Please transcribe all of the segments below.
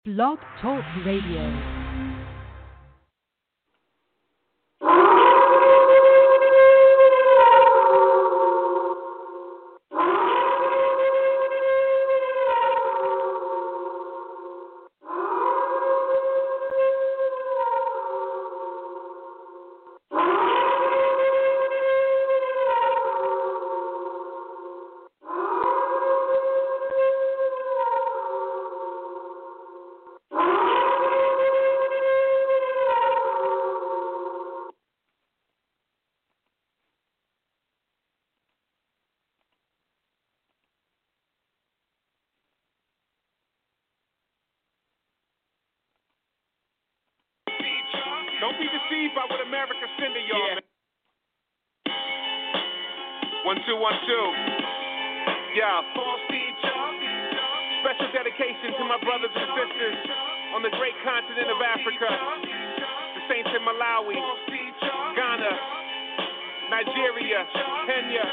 Blog Talk Radio. Don't be deceived by what America send to y'all, man. 1 2 1 2. Yeah, false teacher. Special dedication to my brothers and sisters on the great continent of Africa. The saints in Malawi, Ghana, Nigeria, Kenya,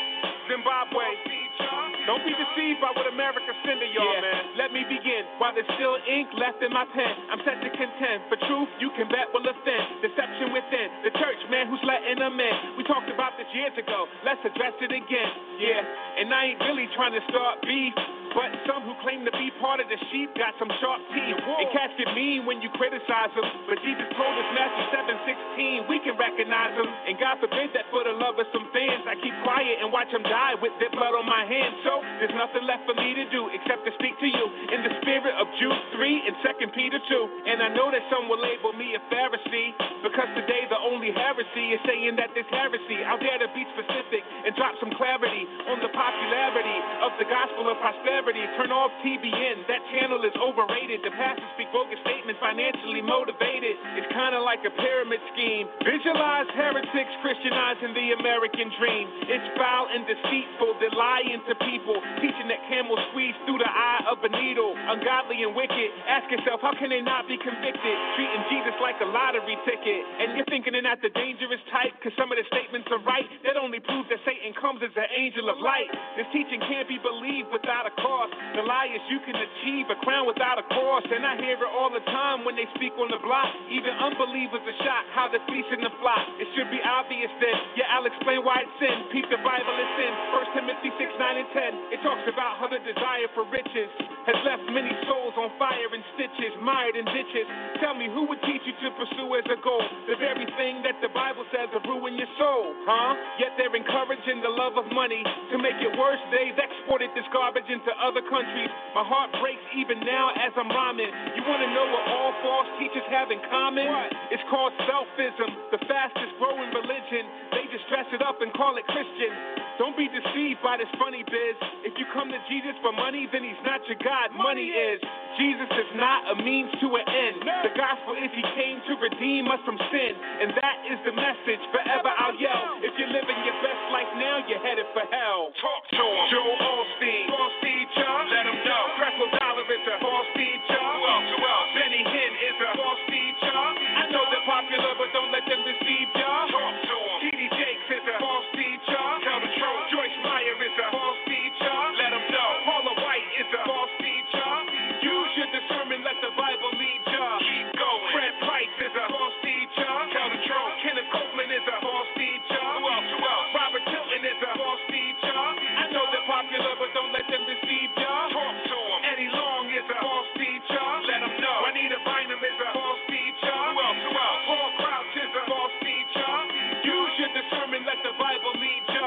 Zimbabwe. Don't be deceived by what America send to y'all, man. Let me begin. While there's still ink left in my pen, I'm set to contend. For truth, you can bet will offend. Deception within. The church, man, who's letting them in. We talked about this years ago. Let's address it again. Yeah, and I ain't really trying to start beef. But some who claim to be part of the sheep got some sharp teeth. And cats get mean when you criticize them. But Jesus told us, Matthew 7:16, we can recognize them. And God forbid that for the love of some fans, I keep quiet and watch them die with their blood on my hands. So there's nothing left for me to do except to speak to you in the spirit of Jude 3 and 2 Peter 2. And I know that some will label me a Pharisee, because today the only heresy is saying that there's heresy. I'll dare to be specific and drop some clarity on the popularity of the gospel of prosperity. Turn off TBN, that channel is overrated. The pastors speak bogus statements, financially motivated. It's kind of like a pyramid scheme. Visualize heretics Christianizing the American dream. It's foul and deceitful, they're lying to people, teaching that camels squeeze through the eye of a needle. Ungodly and wicked, ask yourself, how can they not be convicted? Treating Jesus like a lottery ticket. And you're thinking they're not the dangerous type, because some of the statements are right. That only proves that Satan comes as an angel of light. This teaching can't be believed without a cause. The lie is you can achieve a crown without a cross. And I hear it all the time when they speak on the block. Even unbelievers are shocked how they're fleecing the flock. It should be obvious then. Yeah, I'll explain why it's sin. Peep the Bible is sin. 1 Timothy 6, 9, and 10. It talks about how the desire for riches has left many souls on fire and stitches, mired in ditches. Tell me, who would teach you to pursue as a goal the very thing that the Bible says will ruin your soul, huh? Yet they're encouraging the love of money. To make it worse, they've exported this garbage into other countries. My heart breaks even now as I'm rhyming. You want to know what all false teachers have in common? What? It's called selfism, the fastest growing religion. They just dress it up and call it Christian. Don't be deceived by this funny biz. If you come to Jesus for money, then he's not your God. Money is. Jesus is not a means to an end. The gospel is he came to redeem us from sin. And that is the message. Forever I'll yell. If you're living your best life now, you're headed for hell. Talk to him. Joel Osteen. False teacher. Let him know. Creflo Dollar is a false teacher. Who else? Who else? Benny Hinn is a false teacher. I know they're popular, but don't let them deceive y'all. Talk to him. T.D. Jakes is a false teacher. Tell the truth. Joyce Meyer is a false teacher. Let him know. Paula White is a false teacher. Use your discernment, let the Bible lead ya. Keep going. Fred Price is a false teacher. Tell the truth. Kenneth Copeland is a false teacher. Who else? Who else? Robert Tilton is a false teacher. I know they're popular, but don't let them deceive ya. Talk to him. Eddie Long is a false teacher. Let him know. Juanita Bynum is a false teacher. Who else? Who else? Paul Crouch is a false teacher. Use your discernment, let the Bible lead ya.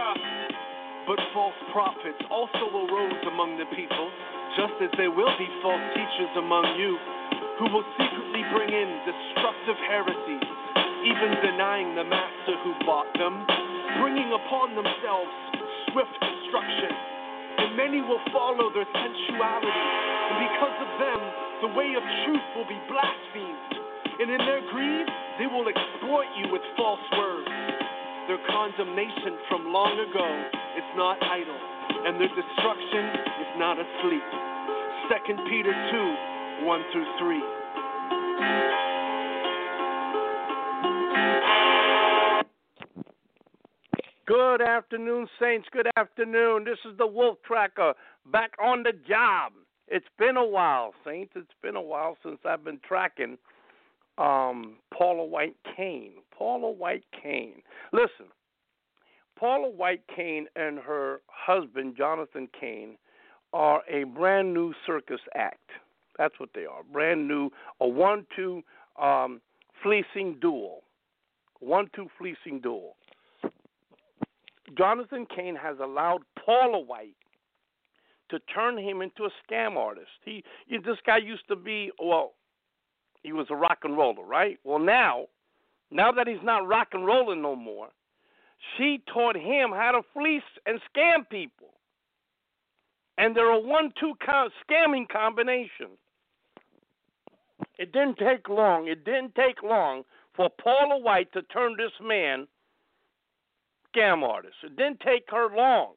But false prophets also arose among the people, just as there will be false teachers among you, who will secretly bring in destructive heresies, even denying the master who bought them, bringing upon themselves swift destruction. And many will follow their sensuality, and because of them, the way of truth will be blasphemed. And in their greed, they will exploit you with false words. Their condemnation from long ago is not idle, and their destruction is not asleep. 2 Peter 2, 1 through 3. Good afternoon, Saints. Good afternoon. This is the Wolf Tracker back on the job. It's been a while, Saints. It's been a while since I've been tracking Paula White Cain. Paula White Cain. Listen, Paula White Cain and her husband, Jonathan Cain, are a brand new circus act. That's what they are. Brand new, a 1-2 fleecing duo. 1-2 fleecing duo. Jonathan Cain has allowed Paula White to turn him into a scam artist. This guy used to be, he was a rock and roller, right? Well, now that he's not rock and rolling no more, she taught him how to fleece and scam people. And they're a 1-2 scamming combination. It didn't take long. It didn't take long for Paula White to turn this man scam artist. It didn't take her long.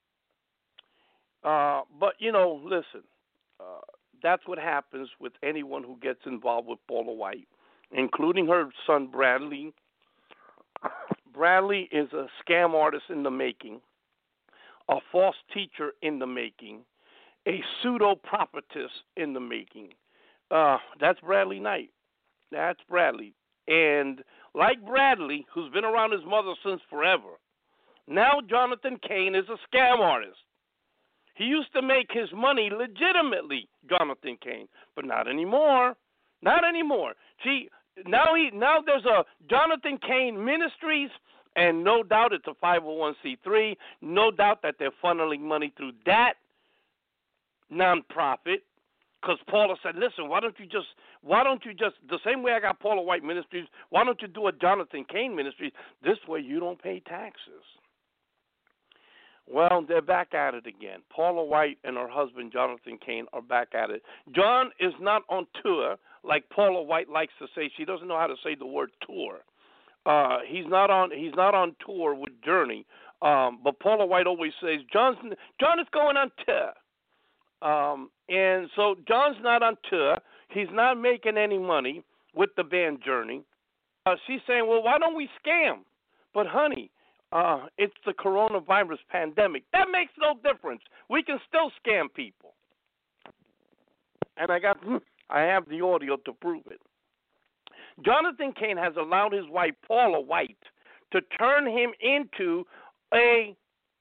But, listen, that's what happens with anyone who gets involved with Paula White, including her son Bradley. Bradley is a scam artist in the making, a false teacher in the making, a pseudo-prophetess in the making. That's Bradley Knight. That's Bradley. And like Bradley, who's been around his mother since forever, now Jonathan Cain is a scam artist. He used to make his money legitimately, Jonathan Cain, but not anymore. Not anymore. See, now there's a Jonathan Cain Ministries, and no doubt it's a 501c3. No doubt that they're funneling money through that nonprofit. Because Paula said, listen, why don't you just, the same way I got Paula White Ministries, why don't you do a Jonathan Cain Ministries? This way you don't pay taxes. Well, they're back at it again. Paula White and her husband, Jonathan Cain, are back at it. John is not on tour, like Paula White likes to say. She doesn't know how to say the word tour. He's not on tour with Journey. But Paula White always says, John is going on tour. And so John's not on tour. He's not making any money with the band Journey. She's saying, well, why don't we scam? But, honey, it's the coronavirus pandemic. That makes no difference. We can still scam people. And I have the audio to prove it. Jonathan Cain has allowed his wife, Paula White, to turn him into a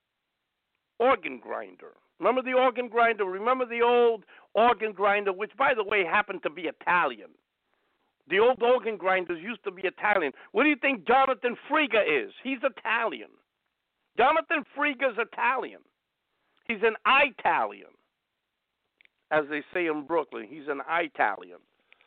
organ grinder. Remember the organ grinder? Remember the old organ grinder, which, by the way, happened to be Italian. The old organ grinders used to be Italian. What do you think Jonathan Friga is? He's Italian. Jonathan Friga is Italian. He's an Italian, as they say in Brooklyn. He's an Italian.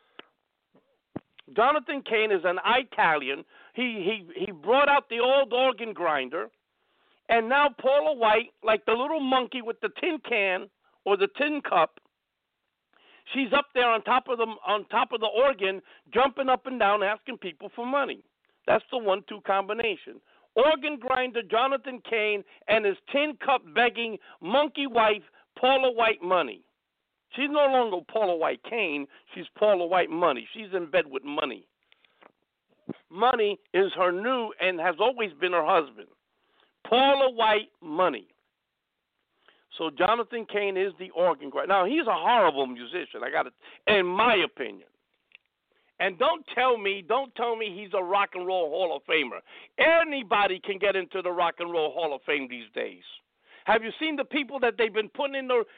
Jonathan Cain is an Italian. He brought out the old organ grinder. And now Paula White, like the little monkey with the tin can or the tin cup, she's up there on top of the organ, jumping up and down, asking people for money. That's the 1-2 combination. Organ grinder Jonathan Cain and his tin cup begging monkey wife Paula White money. She's no longer Paula White Cain. She's Paula White Money. She's in bed with money. Money is her new and has always been her husband. Paula White Money. So Jonathan Cain is the organ grinder. Now, he's a horrible musician, in my opinion. And don't tell me he's a rock and roll Hall of Famer. Anybody can get into the Rock and Roll Hall of Fame these days. Have you seen the people that they've been putting in the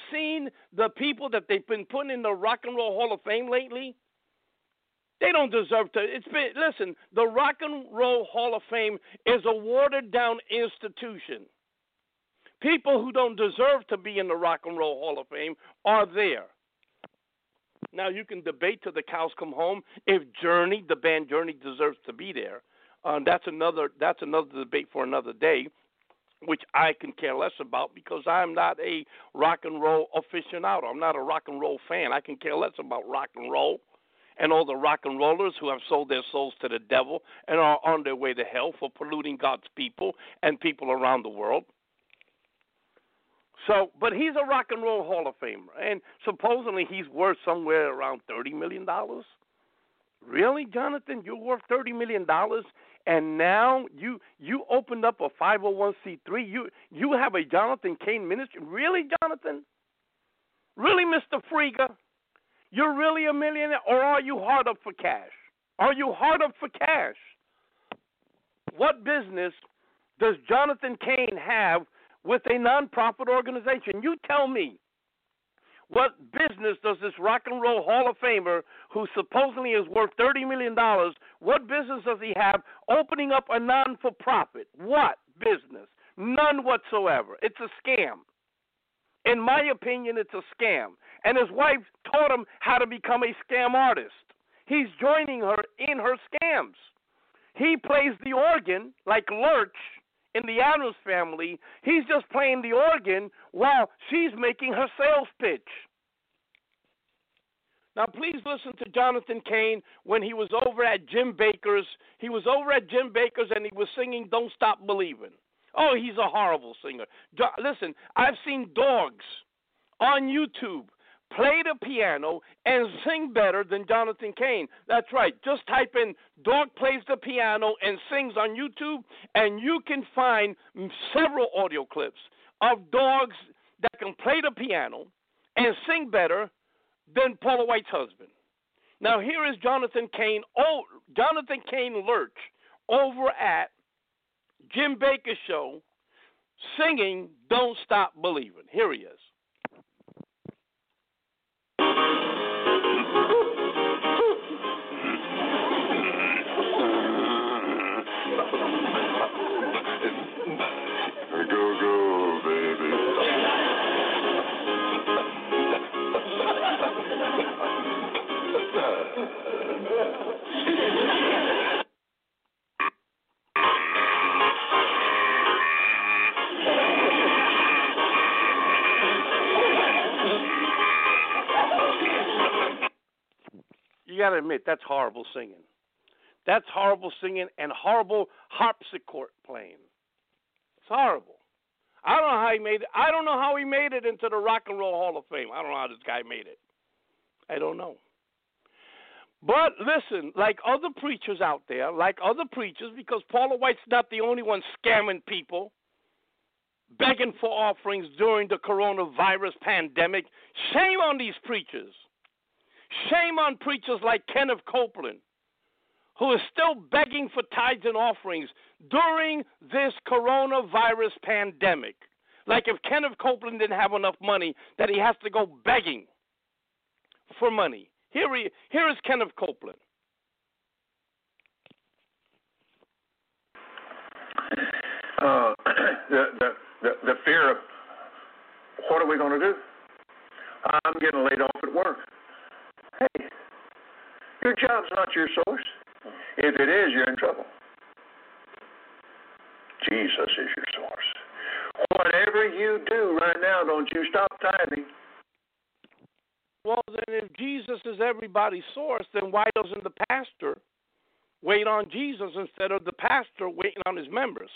Rock and Roll Hall of Fame lately? They don't deserve to. Listen, the Rock and Roll Hall of Fame is a watered down institution. People who don't deserve to be in the Rock and Roll Hall of Fame are there. Now, you can debate till the cows come home if Journey, the band Journey, deserves to be there. That's another debate for another day, which I can care less about because I'm not a rock and roll aficionado. I'm not a rock and roll fan. I can care less about rock and roll and all the rock and rollers who have sold their souls to the devil and are on their way to hell for polluting God's people and people around the world. So, but he's a Rock and Roll Hall of Famer, and supposedly he's worth somewhere around $30 million. Really, Jonathan? You're worth $30 million, and now you opened up a 501c3. You have a Jonathan Cain ministry. Really, Jonathan? Really, Mr. Friga? You're really a millionaire, or are you hard up for cash? Are you hard up for cash? What business does Jonathan Cain have with a nonprofit organization? You tell me. What business does this Rock and Roll Hall of Famer, who supposedly is worth $30 million, what business does he have opening up a non-for-profit? What business? None whatsoever. It's a scam. In my opinion, it's a scam. And his wife taught him how to become a scam artist. He's joining her in her scams. He plays the organ like Lurch in the Addams Family. He's just playing the organ while she's making her sales pitch. Now, please listen to Jonathan Cain when he was over at Jim Bakker's. He was over at Jim Bakker's and he was singing Don't Stop Believing. Oh, he's a horrible singer. Listen, I've seen dogs on YouTube play the piano and sing better than Jonathan Cain. That's right. Just type in dog plays the piano and sings on YouTube, and you can find several audio clips of dogs that can play the piano and sing better than Paula White's husband. Now, here is Jonathan Cain Lurch over at Jim Bakker's show singing Don't Stop Believing. Here he is. Go, go, baby. You got to admit, that's horrible singing. That's horrible singing and horrible harpsichord playing. It's horrible. I don't know how he made it. I don't know how he made it into the Rock and Roll Hall of Fame. I don't know how this guy made it. I don't know. But listen, like other preachers out there, because Paula White's not the only one scamming people, begging for offerings during the coronavirus pandemic. Shame on these preachers. Shame on preachers like Kenneth Copeland, who is still begging for tithes and offerings during this coronavirus pandemic. Like if Kenneth Copeland didn't have enough money, that he has to go begging for money. Here is Kenneth Copeland. The fear of what are we going to do? I'm getting laid off at work. Hey, your job's not your source. If it is, you're in trouble. Jesus is your source. Whatever you do right now, don't you stop tithing. Well, then if Jesus is everybody's source, then why doesn't the pastor wait on Jesus instead of the pastor waiting on his members?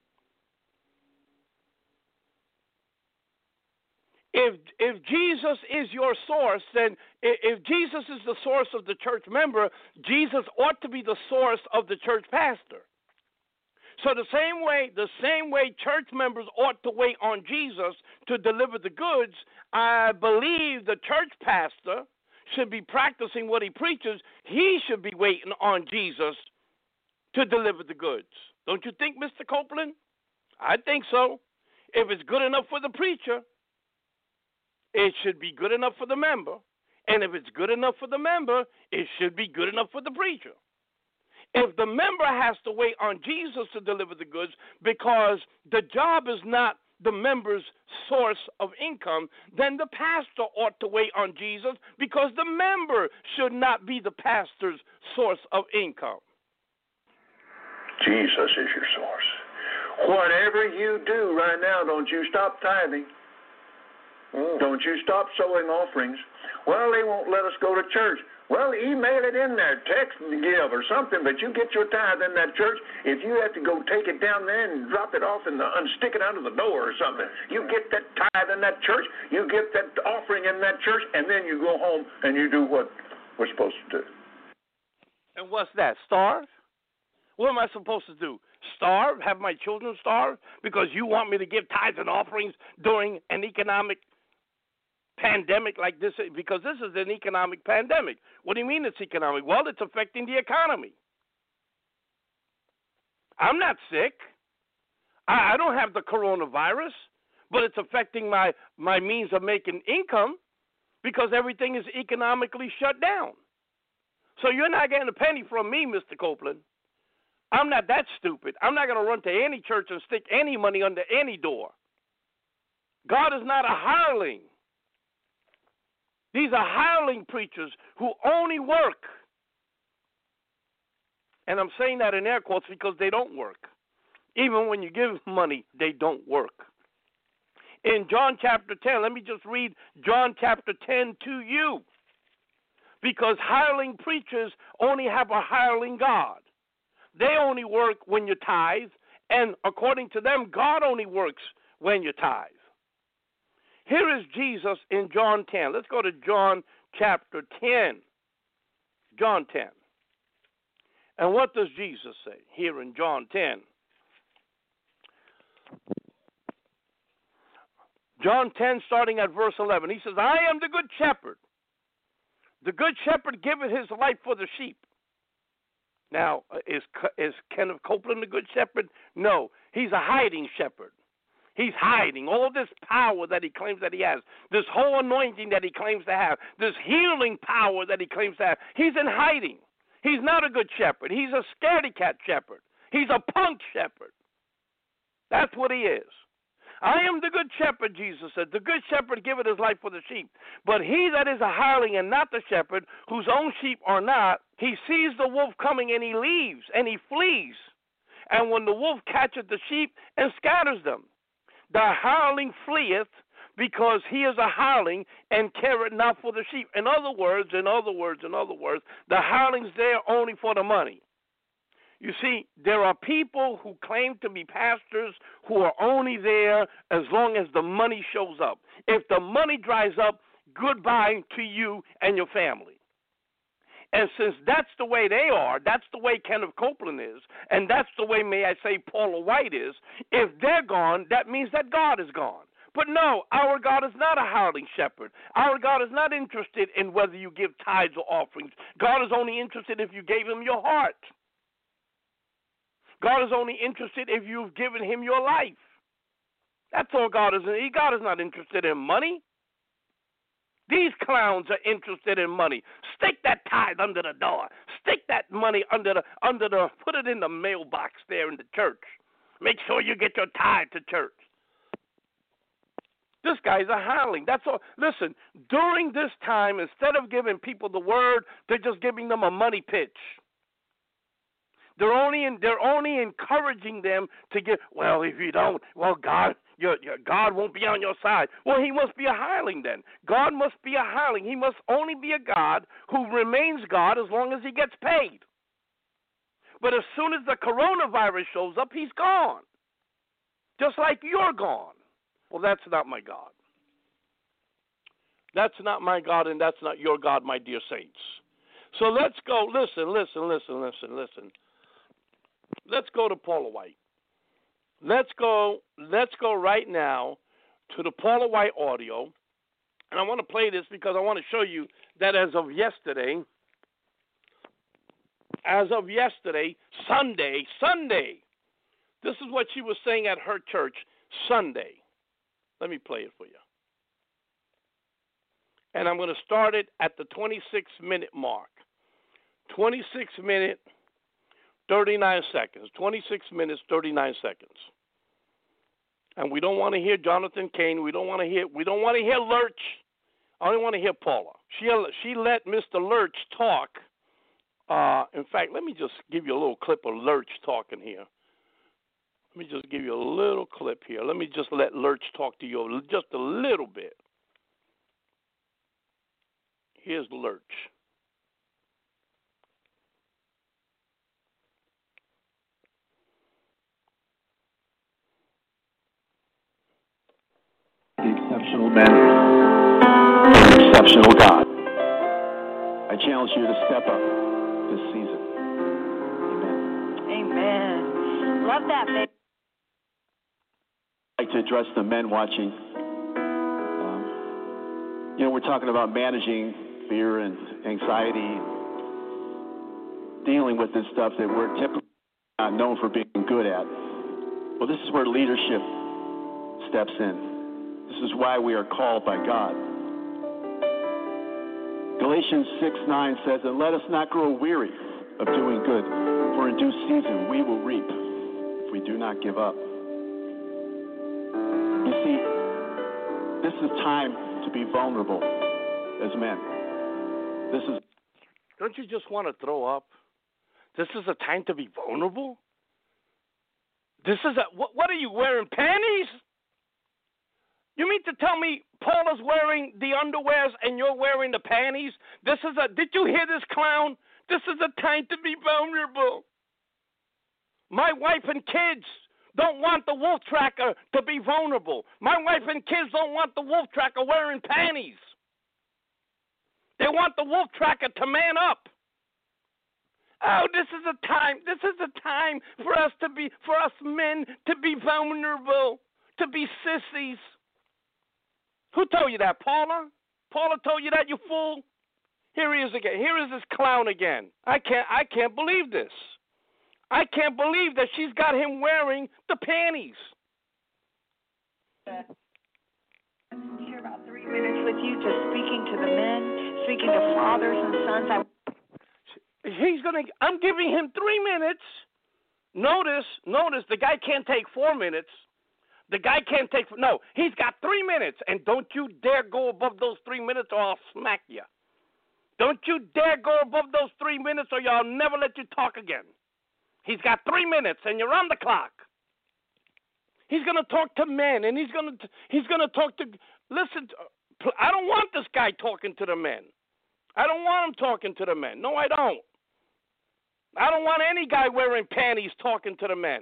If Jesus is your source, then if Jesus is the source of the church member, Jesus ought to be the source of the church pastor. So the same way church members ought to wait on Jesus to deliver the goods, I believe the church pastor should be practicing what he preaches. He should be waiting on Jesus to deliver the goods. Don't you think, Mr. Copeland? I think so. If it's good enough for the preacher, it should be good enough for the member. And if it's good enough for the member, it should be good enough for the preacher. If the member has to wait on Jesus to deliver the goods because the job is not the member's source of income, then the pastor ought to wait on Jesus because the member should not be the pastor's source of income. Jesus is your source. Whatever you do right now, don't you stop tithing. Don't you stop sowing offerings. Well, they won't let us go to church. Well, email it in there, text and give or something, but you get your tithe in that church. If you have to go take it down there and drop it off and stick it under the door or something, you get that tithe in that church, you get that offering in that church, and then you go home and you do what we're supposed to do. And what's that, starve? What am I supposed to do? Starve? Have my children starve? Because you want me to give tithes and offerings during an economic pandemic like this, because this is an economic pandemic. What do you mean it's economic? Well, it's affecting the economy. I'm not sick. I don't have the coronavirus, but it's affecting my means of making income because everything is economically shut down. So you're not getting a penny from me, Mr. Copeland. I'm not that stupid. I'm not going to run to any church and stick any money under any door. God is not a hireling. These are hireling preachers who only work. And I'm saying that in air quotes because they don't work. Even when you give money, they don't work. In John chapter 10, let me just read John chapter 10 to you. Because hireling preachers only have a hireling God. They only work when you tithe, and according to them, God only works when you tithe. Here is Jesus in John 10. Let's go to John chapter 10. John 10. And what does Jesus say here in John 10? John 10, starting at verse 11. He says, I am the good shepherd. The good shepherd giveth his life for the sheep. Now, is Kenneth Copeland the good shepherd? No, he's a hiding shepherd. He's hiding all this power that he claims that he has, this whole anointing that he claims to have, this healing power that he claims to have. He's in hiding. He's not a good shepherd. He's a scaredy cat shepherd. He's a punk shepherd. That's what he is. I am the good shepherd, Jesus said. The good shepherd giveth his life for the sheep. But he that is a hireling and not the shepherd, whose own sheep are not, he sees the wolf coming and he leaves and he flees. And when the wolf catcheth the sheep and scatters them, the hireling fleeth because he is a hireling and careth not for the sheep. In other words, the hireling's there only for the money. You see, there are people who claim to be pastors who are only there as long as the money shows up. If the money dries up, goodbye to you and your family. And since that's the way they are, that's the way Kenneth Copeland is, and that's the way, may I say, Paula White is, if they're gone, that means that God is gone. But no, our God is not a hireling shepherd. Our God is not interested in whether you give tithes or offerings. God is only interested if you gave him your heart. God is only interested if you've given him your life. That's all God is. God is not interested in money. These clowns are interested in money. Stick that tithe under the door. Stick that money under the, put it in the mailbox there in the church. Make sure you get your tithe to church. This guy's a hireling. That's all. Listen, during this time, instead of giving people the word, they're just giving them a money pitch. They're only encouraging them to give. Well, if you don't, well, God won't be on your side. Well, he must be a hireling then. God must be a hireling. He must only be a God who remains God as long as he gets paid. But as soon as the coronavirus shows up, he's gone. Just like you're gone. Well, that's not my God. That's not my God, and that's not your God, my dear saints. So let's go. Listen. Let's go to Paula White. Let's go right now to the Paula White audio. And I want to play this because I want to show you that as of yesterday, Sunday, this is what she was saying at her church Sunday. Let me play it for you. And I'm going to start it at the 26-minute mark. 26-minute, 39 seconds. 26 minutes, 39 seconds. And we don't want to hear Jonathan Cain. We don't want to hear Lurch. I only want to hear Paula. She let Mr. Lurch talk. In fact, let me just give you a little clip of Lurch talking here. Let me just give you a little clip here. Let me just let Lurch talk to you just a little bit. Here's Lurch. The exceptional men, the exceptional God. I challenge you to step up this season. Amen. Amen. Love that, baby. I'd like to address the men watching. You know, we're talking about managing fear and anxiety, dealing with this stuff that we're typically not known for being good at. Well, this is where leadership steps in. This is why we are called by God. Galatians 6:9 says, and let us not grow weary of doing good, for in due season we will reap if we do not give up. You see, this is time to be vulnerable as men. This is. Don't you just want to throw up? This is a time to be vulnerable? This is what are you wearing, panties? You mean to tell me Paula's wearing the underwears and you're wearing the panties? Did you hear this clown? This is a time to be vulnerable. My wife and kids don't want the wolf tracker to be vulnerable. My wife and kids don't want the wolf tracker wearing panties. They want the wolf tracker to man up. Oh, this is a time for us men to be vulnerable, to be sissies. Who told you that, Paula? Paula told you that, you fool? Here he is again. Here is this clown again. I can't believe this. I can't believe that she's got him wearing the panties. Share about 3 minutes with you, just speaking to the men, speaking to fathers and sons. I'm giving him 3 minutes. Notice, the guy can't take 4 minutes. The guy can't take, no, he's got 3 minutes, and don't you dare go above those 3 minutes or I'll smack you. Don't you dare go above those 3 minutes or I'll never let you talk again. He's got 3 minutes, and you're on the clock. He's going to talk to men, and he's going to talk to, listen, I don't want this guy talking to the men. I don't want him talking to the men. No, I don't. I don't want any guy wearing panties talking to the men.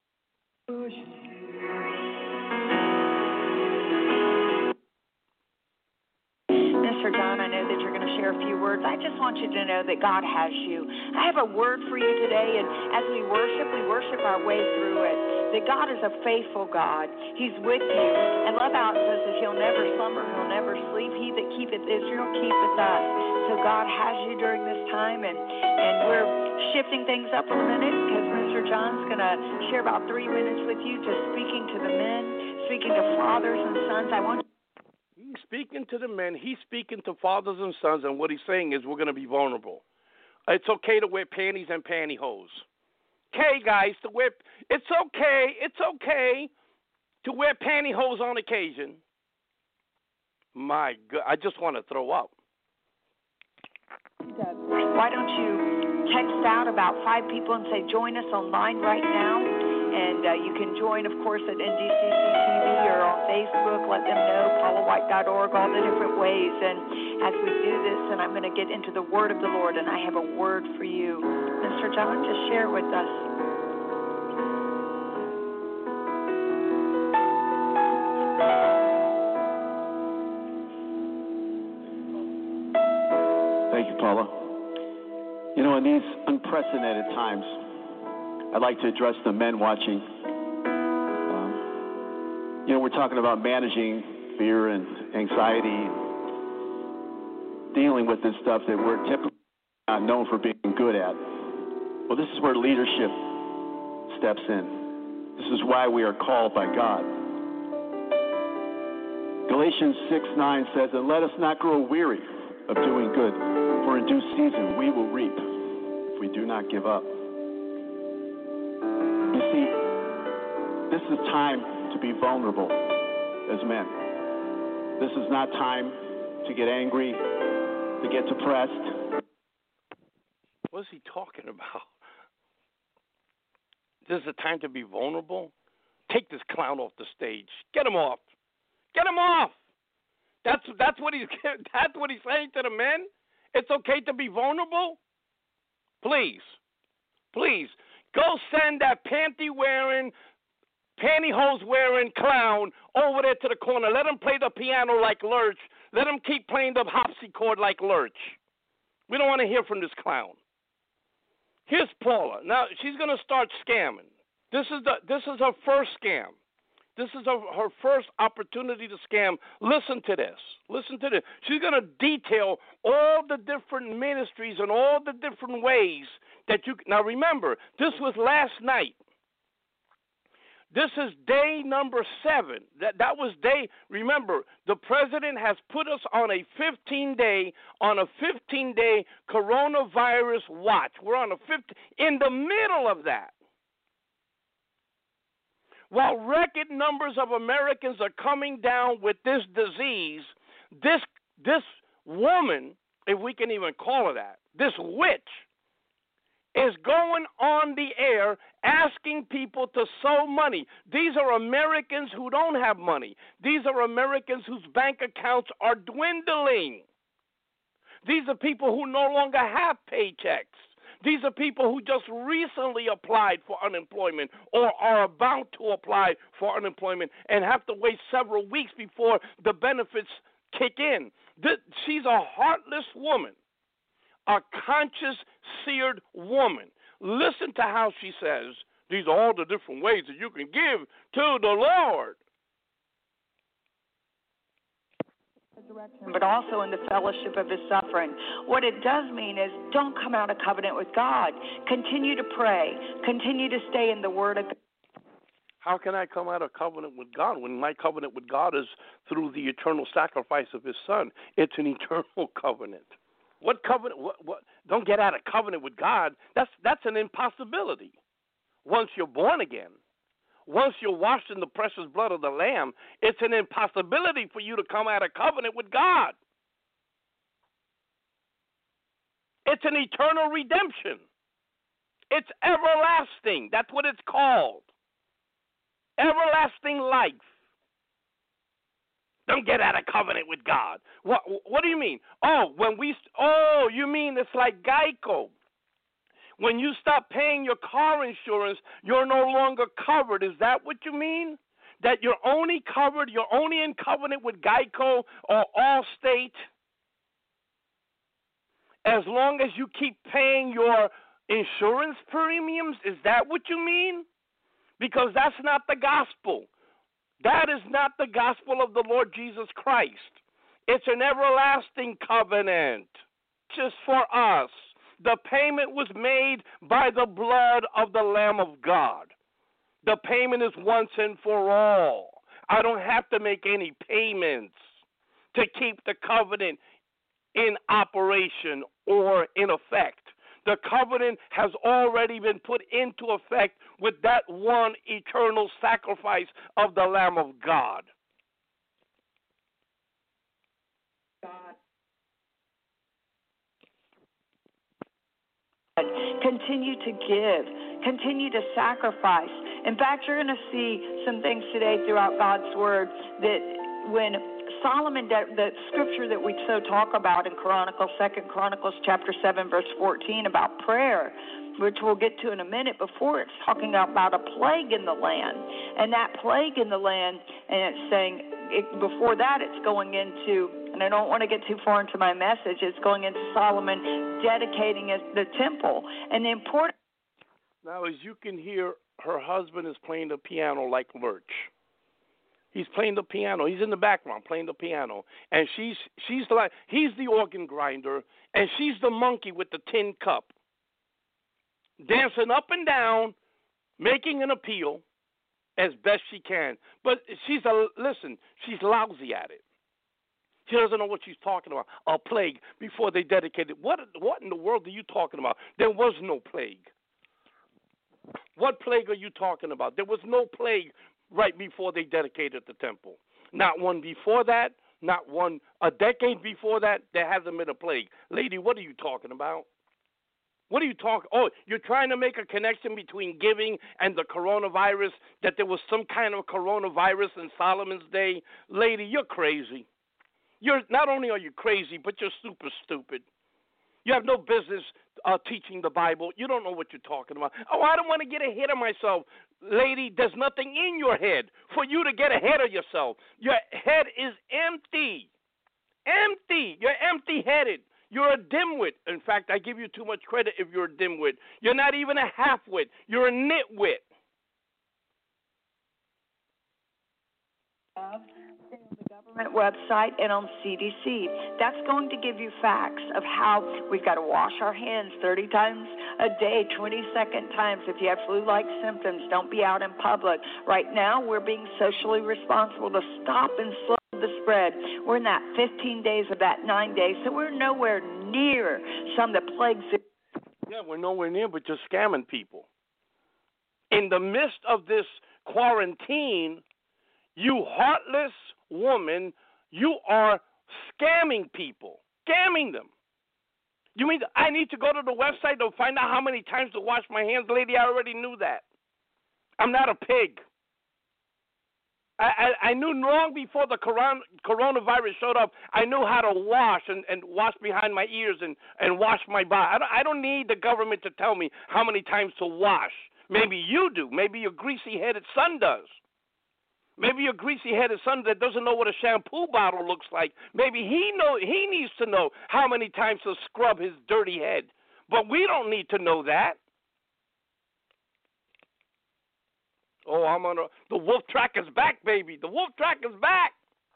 Mr. John, I know that you're going to share a few words. I just want you to know that God has you. I have a word for you today, and as we worship our way through it, that God is a faithful God. He's with you. And love out says that he'll never slumber, he'll never sleep. He that keepeth Israel keepeth us. So God has you during this time, and we're shifting things up a minute because Mr. John's going to share about 3 minutes with you, just speaking to the men, speaking to fathers and sons. He's speaking to the men. He's speaking to fathers and sons, and what he's saying is we're going to be vulnerable. It's okay to wear panties and pantyhose. Okay, guys, it's okay to wear pantyhose on occasion. My God, I just want to throw up. Why don't you text out about 5 people and say, join us online right now? And you can join, of course, at NDCC-TV or on Facebook. Let them know, paulawhite.org, all the different ways. And as we do this, and I'm going to get into the word of the Lord, and I have a word for you. Mr. John, just share with us. Thank you, Paula. You know, in these unprecedented times, I'd like to address the men watching. You know, we're talking about managing fear and anxiety, dealing with this stuff that we're typically not known for being good at. Well, this is where leadership steps in. This is why we are called by God. Galatians 6:9 says, and let us not grow weary of doing good, for in due season we will reap if we do not give up. You see, this is time to be vulnerable as men. This is not time to get angry, to get depressed. What's he talking about? This is a time to be vulnerable? Take this clown off the stage. Get him off. Get him off. That's what he's saying to the men? It's okay to be vulnerable? Please. Go send that pantyhose-wearing clown over there to the corner. Let him play the piano like Lurch. Let him keep playing the harpsichord like Lurch. We don't want to hear from this clown. Here's Paula. Now she's going to start scamming. This is her first scam. This is her first opportunity to scam. Listen to this. Listen to this. She's going to detail all the different ministries and all the different ways that you. Now remember, this was last night. This is day number 7. That was day. Remember, the president has put us on a 15-day coronavirus watch. We're on in the middle of that. While record numbers of Americans are coming down with this disease, this woman, if we can even call her that, this witch, is going on the air asking people to sow money. These are Americans who don't have money. These are Americans whose bank accounts are dwindling. These are people who no longer have paychecks. These are people who just recently applied for unemployment or are about to apply for unemployment and have to wait several weeks before the benefits kick in. She's a heartless woman. A conscious, seared woman. Listen to how she says, these are all the different ways that you can give to the Lord. But also in the fellowship of his suffering. What it does mean is don't come out of covenant with God. Continue to pray. Continue to stay in the Word of God. How can I come out of covenant with God when my covenant with God is through the eternal sacrifice of his Son? It's an eternal covenant. What covenant? What? Don't get out of covenant with God. That's an impossibility. Once you're born again, once you're washed in the precious blood of the Lamb, it's an impossibility for you to come out of covenant with God. It's an eternal redemption. It's everlasting. That's what it's called. Everlasting life. Don't get out of covenant with God. What do you mean? You mean it's like Geico. When you stop paying your car insurance, you're no longer covered. Is that what you mean? That you're only covered, you're only in covenant with Geico or Allstate as long as you keep paying your insurance premiums? Is that what you mean? Because that's not the gospel. That is not the gospel of the Lord Jesus Christ. It's an everlasting covenant just for us. The payment was made by the blood of the Lamb of God. The payment is once and for all. I don't have to make any payments to keep the covenant in operation or in effect. The covenant has already been put into effect with that one eternal sacrifice of the Lamb of God. Continue to give. Continue to sacrifice. In fact, you're going to see some things today throughout God's Word that when Solomon, the scripture that we so talk about in Chronicles, 2 Chronicles chapter 7, verse 14 about prayer, which we'll get to in a minute, before it's talking about a plague in the land. And that plague in the land, and it's saying, before that it's going into, and I don't want to get too far into my message, it's going into Solomon dedicating the temple. And the important... Now, as you can hear, her husband is playing the piano like Lurch. He's playing the piano. He's in the background playing the piano. And she's like, he's the organ grinder, and she's the monkey with the tin cup, dancing up and down, making an appeal as best she can. But she's lousy at it. She doesn't know what she's talking about. A plague before they dedicated. What in the world are you talking about? There was no plague. What plague are you talking about? There was no plague right before they dedicated the temple. Not one before that, not one a decade before that. There hasn't been a plague. Lady, what are you talking about? What are you talking? Oh, you're trying to make a connection between giving and the coronavirus, that there was some kind of coronavirus in Solomon's day? Lady, you're crazy. Not only are you crazy, but you're super stupid. You have no business teaching the Bible. You don't know what you're talking about. Oh, I don't want to get ahead of myself. Lady, there's nothing in your head for you to get ahead of yourself. Your head is empty. Empty. You're empty-headed. You're a dimwit. In fact, I give you too much credit if you're a dimwit. You're not even a half-wit. You're a nitwit. Stay on the government website and on CDC. That's going to give you facts of how we've got to wash our hands 30 times a day, 20-second times. If you have flu-like symptoms, don't be out in public. Right now, we're being socially responsible to stop and slow the spread. We're in that 15 days of that 9 days, so we're nowhere near some of the plagues. Yeah, we're nowhere near, but just scamming people. In the midst of this quarantine, you heartless woman, you are scamming people, scamming them. You mean I need to go to the website to find out how many times to wash my hands? Lady, I already knew that. I'm not a pig. I knew long before the coronavirus showed up, I knew how to wash and wash behind my ears and wash my body. I don't need the government to tell me how many times to wash. Maybe you do. Maybe your greasy-headed son does. Maybe your greasy-headed son that doesn't know what a shampoo bottle looks like. Maybe he needs to know how many times to scrub his dirty head. But we don't need to know that. Oh, the wolf track is back, baby. The wolf track is back.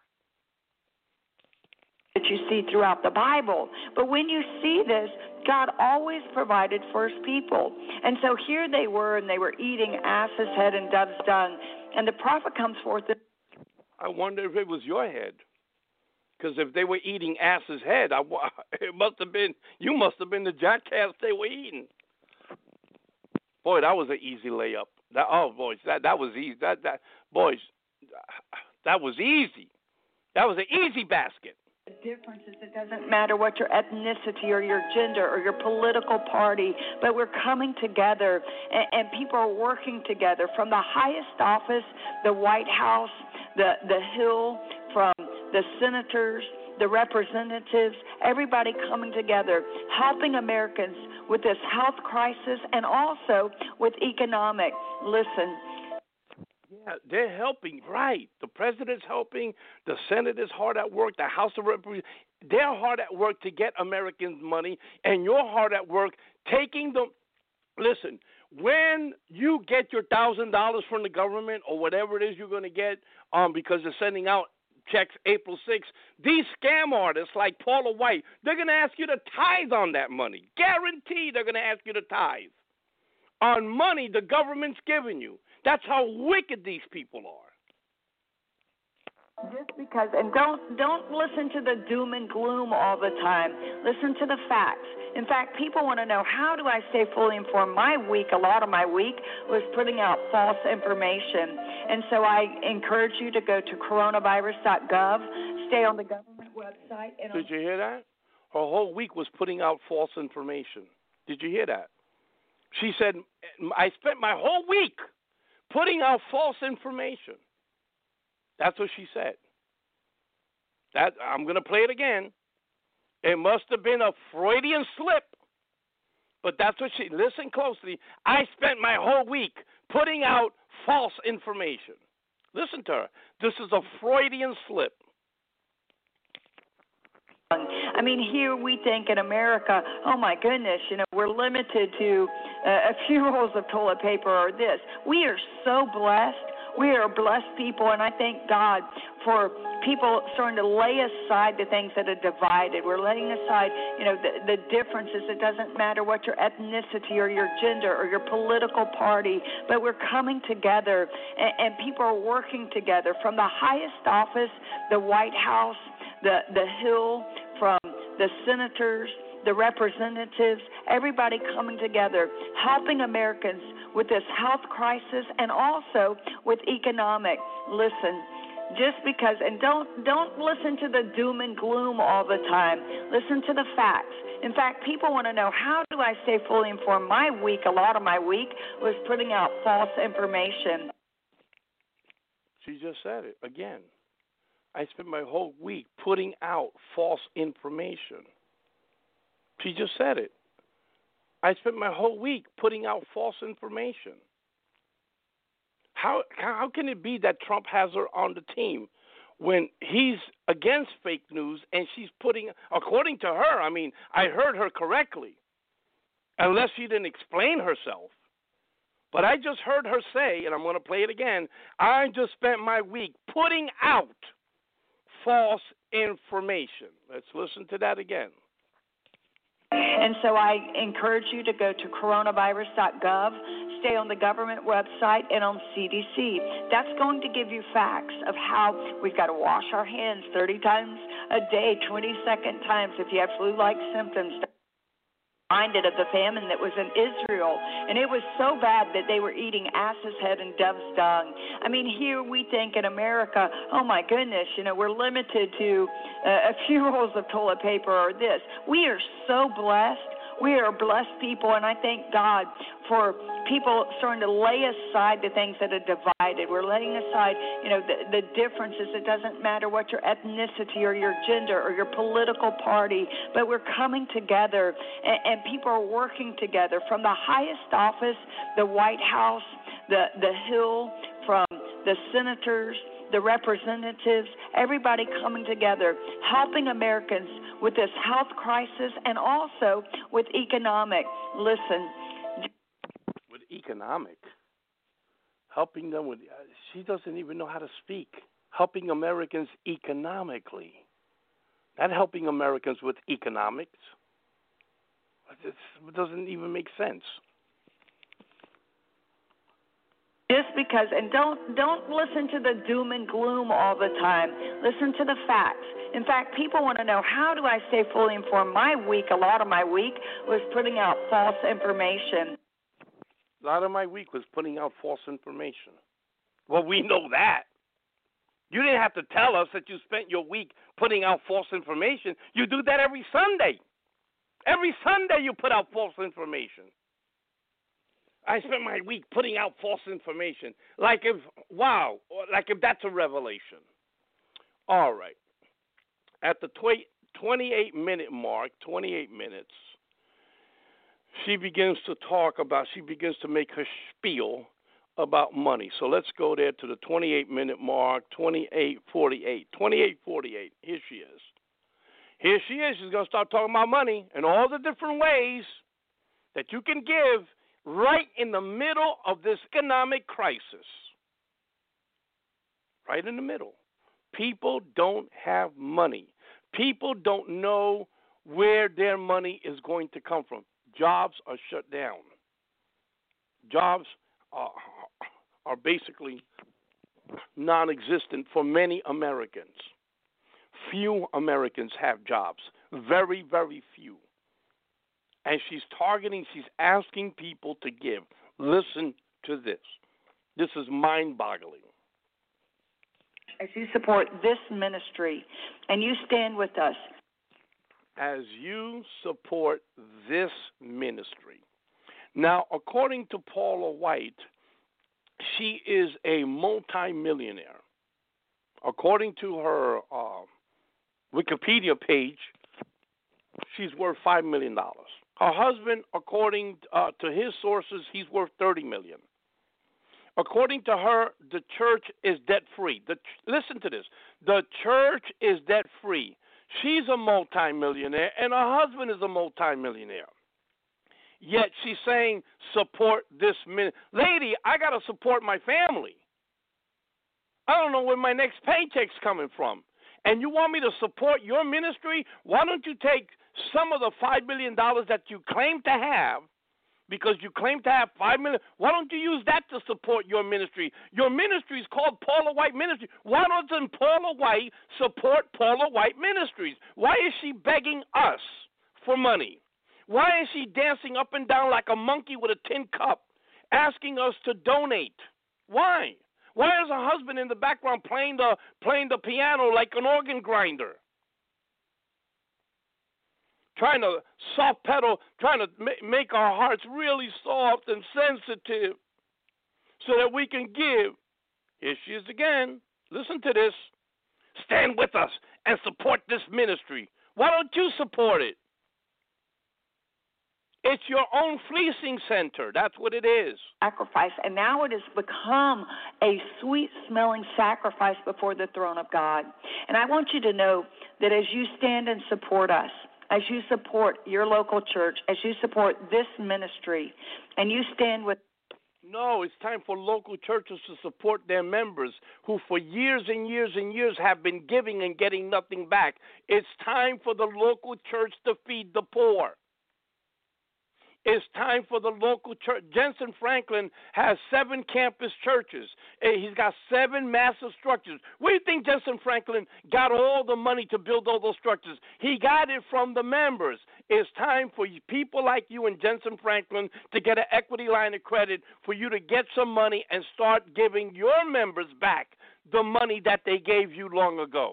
That you see throughout the Bible. But when you see this, God always provided for his people. And so here they were, and they were eating ass's head and dove's dung. And the prophet comes forth. I wonder if it was your head. Because if they were eating ass's head, you must have been the jackass they were eating. Boy, that was an easy layup. That was easy. That was easy. That was an easy basket. The difference is it doesn't matter what your ethnicity or your gender or your political party, but we're coming together and people are working together from the highest office, the White House, the Hill, from the senators, the representatives, everybody coming together, helping Americans with this health crisis and also with economic. Listen. Yeah, they're helping, right. The president's helping. The Senate is hard at work. The House of Representatives, they're hard at work to get Americans money, and you're hard at work taking them. Listen, when you get your $1,000 from the government or whatever it is you're going to get because they're sending out checks April 6th, these scam artists like Paula White, they're going to ask you to tithe on that money. Guaranteed they're going to ask you to tithe on money the government's giving you. That's how wicked these people are. Just because, and don't listen to the doom and gloom all the time. Listen to the facts. In fact, people want to know, how do I stay fully informed? A lot of my week was putting out false information. And so I encourage you to go to coronavirus.gov, stay on the government website. Did you hear that? Her whole week was putting out false information. Did you hear that? She said, I spent my whole week putting out false information. That's what she said. I'm going to play it again. It must have been a Freudian slip, but that's what she, listen closely. I spent my whole week putting out false information. Listen to her. This is a Freudian slip. I mean, here we think in America, oh my goodness, we're limited to a few rolls of toilet paper or this. We are so blessed. We are blessed people, and I thank God for people starting to lay aside the things that are divided. We're laying aside, the differences. It doesn't matter what your ethnicity or your gender or your political party, but we're coming together, and people are working together from the highest office, the White House, the Hill, from the senators, the representatives, everybody coming together, helping Americans with this health crisis and also with economic. Listen, just because, and don't listen to the doom and gloom all the time. Listen to the facts. In fact, people want to know, how do I stay fully informed? A lot of my week was putting out false information. She just said it again. I spent my whole week putting out false information. She just said it. I spent my whole week putting out false information. How can it be that Trump has her on the team when he's against fake news and she's putting, according to her, I mean, I heard her correctly, unless she didn't explain herself. But I just heard her say, and I'm going to play it again, I just spent my week putting out false information. Let's listen to that again. And so I encourage you to go to coronavirus.gov, stay on the government website and on CDC. That's going to give you facts of how we've got to wash our hands 30 times a day, 20-second times if you have flu-like symptoms. Reminded of the famine that was in Israel, and it was so bad that they were eating ass's head and dove's dung. I mean, here we think in America, oh my goodness, we're limited to a few rolls of toilet paper or this. We are so blessed. We are blessed people, and I thank God for people starting to lay aside the things that are divided. We're laying aside, the differences. It doesn't matter what your ethnicity or your gender or your political party, but we're coming together, and people are working together from the highest office, the White House, the Hill, from the senators, the representatives, everybody coming together, helping Americans with this health crisis and also with economic. Listen. With economic? Helping them with, she doesn't even know how to speak. Helping Americans economically. Not helping Americans with economics. It doesn't even make sense. Just because, and don't listen to the doom and gloom all the time. Listen to the facts. In fact, people want to know, how do I stay fully informed? A lot of my week was putting out false information. A lot of my week was putting out false information. Well, we know that. You didn't have to tell us that you spent your week putting out false information. You do that every Sunday. Every Sunday you put out false information. I spent my week putting out false information. Like if that's a revelation. All right. At the 28-minute mark, 28 minutes, she begins to make her spiel about money. So let's go there to the 28-minute mark, 28:48. 28:48. Here she is. She's going to start talking about money and all the different ways that you can give right in the middle of this economic crisis. Right in the middle. People don't have money. People don't know where their money is going to come from. Jobs are shut down. Jobs are basically non-existent for many Americans. Few Americans have jobs. Very, very few. And she's asking people to give. Listen to this. This is mind-boggling. As you support this ministry and you stand with us. As you support this ministry. Now, according to Paula White, she is a multimillionaire. According to her Wikipedia page, she's worth $5 million. Her husband, according to his sources, he's worth $30 million. According to her, the church is debt-free. Listen to this. The church is debt-free. She's a multimillionaire, and her husband is a multimillionaire. Yet she's saying, support this ministry. Lady, I got to support my family. I don't know where my next paycheck's coming from. And you want me to support your ministry? Why don't you take some of the $5 million that you claim to have, because you claim to have $5 million, why don't you use that to support your ministry? Your ministry is called Paula White Ministry. Why doesn't Paula White support Paula White Ministries? Why is she begging us for money? Why is she dancing up and down like a monkey with a tin cup, asking us to donate? Why? Why is her husband in the background playing the piano like an organ grinder? Trying to soft pedal, trying to make our hearts really soft and sensitive so that we can give. Here she is again. Listen to this. Stand with us and support this ministry. Why don't you support it? It's your own fleecing center. That's what it is. Sacrifice, and now it has become a sweet-smelling sacrifice before the throne of God. And I want you to know that as you stand and support us, as you support your local church, as you support this ministry, and you stand with No, it's time for local churches to support their members who for years and years and years have been giving and getting nothing back. It's time for the local church to feed the poor. It's time for the local church. Jensen Franklin has 7 campus churches. He's got 7 massive structures. Where do you think Jensen Franklin got all the money to build all those structures? He got it from the members. It's time for people like you and Jensen Franklin to get an equity line of credit for you to get some money and start giving your members back the money that they gave you long ago.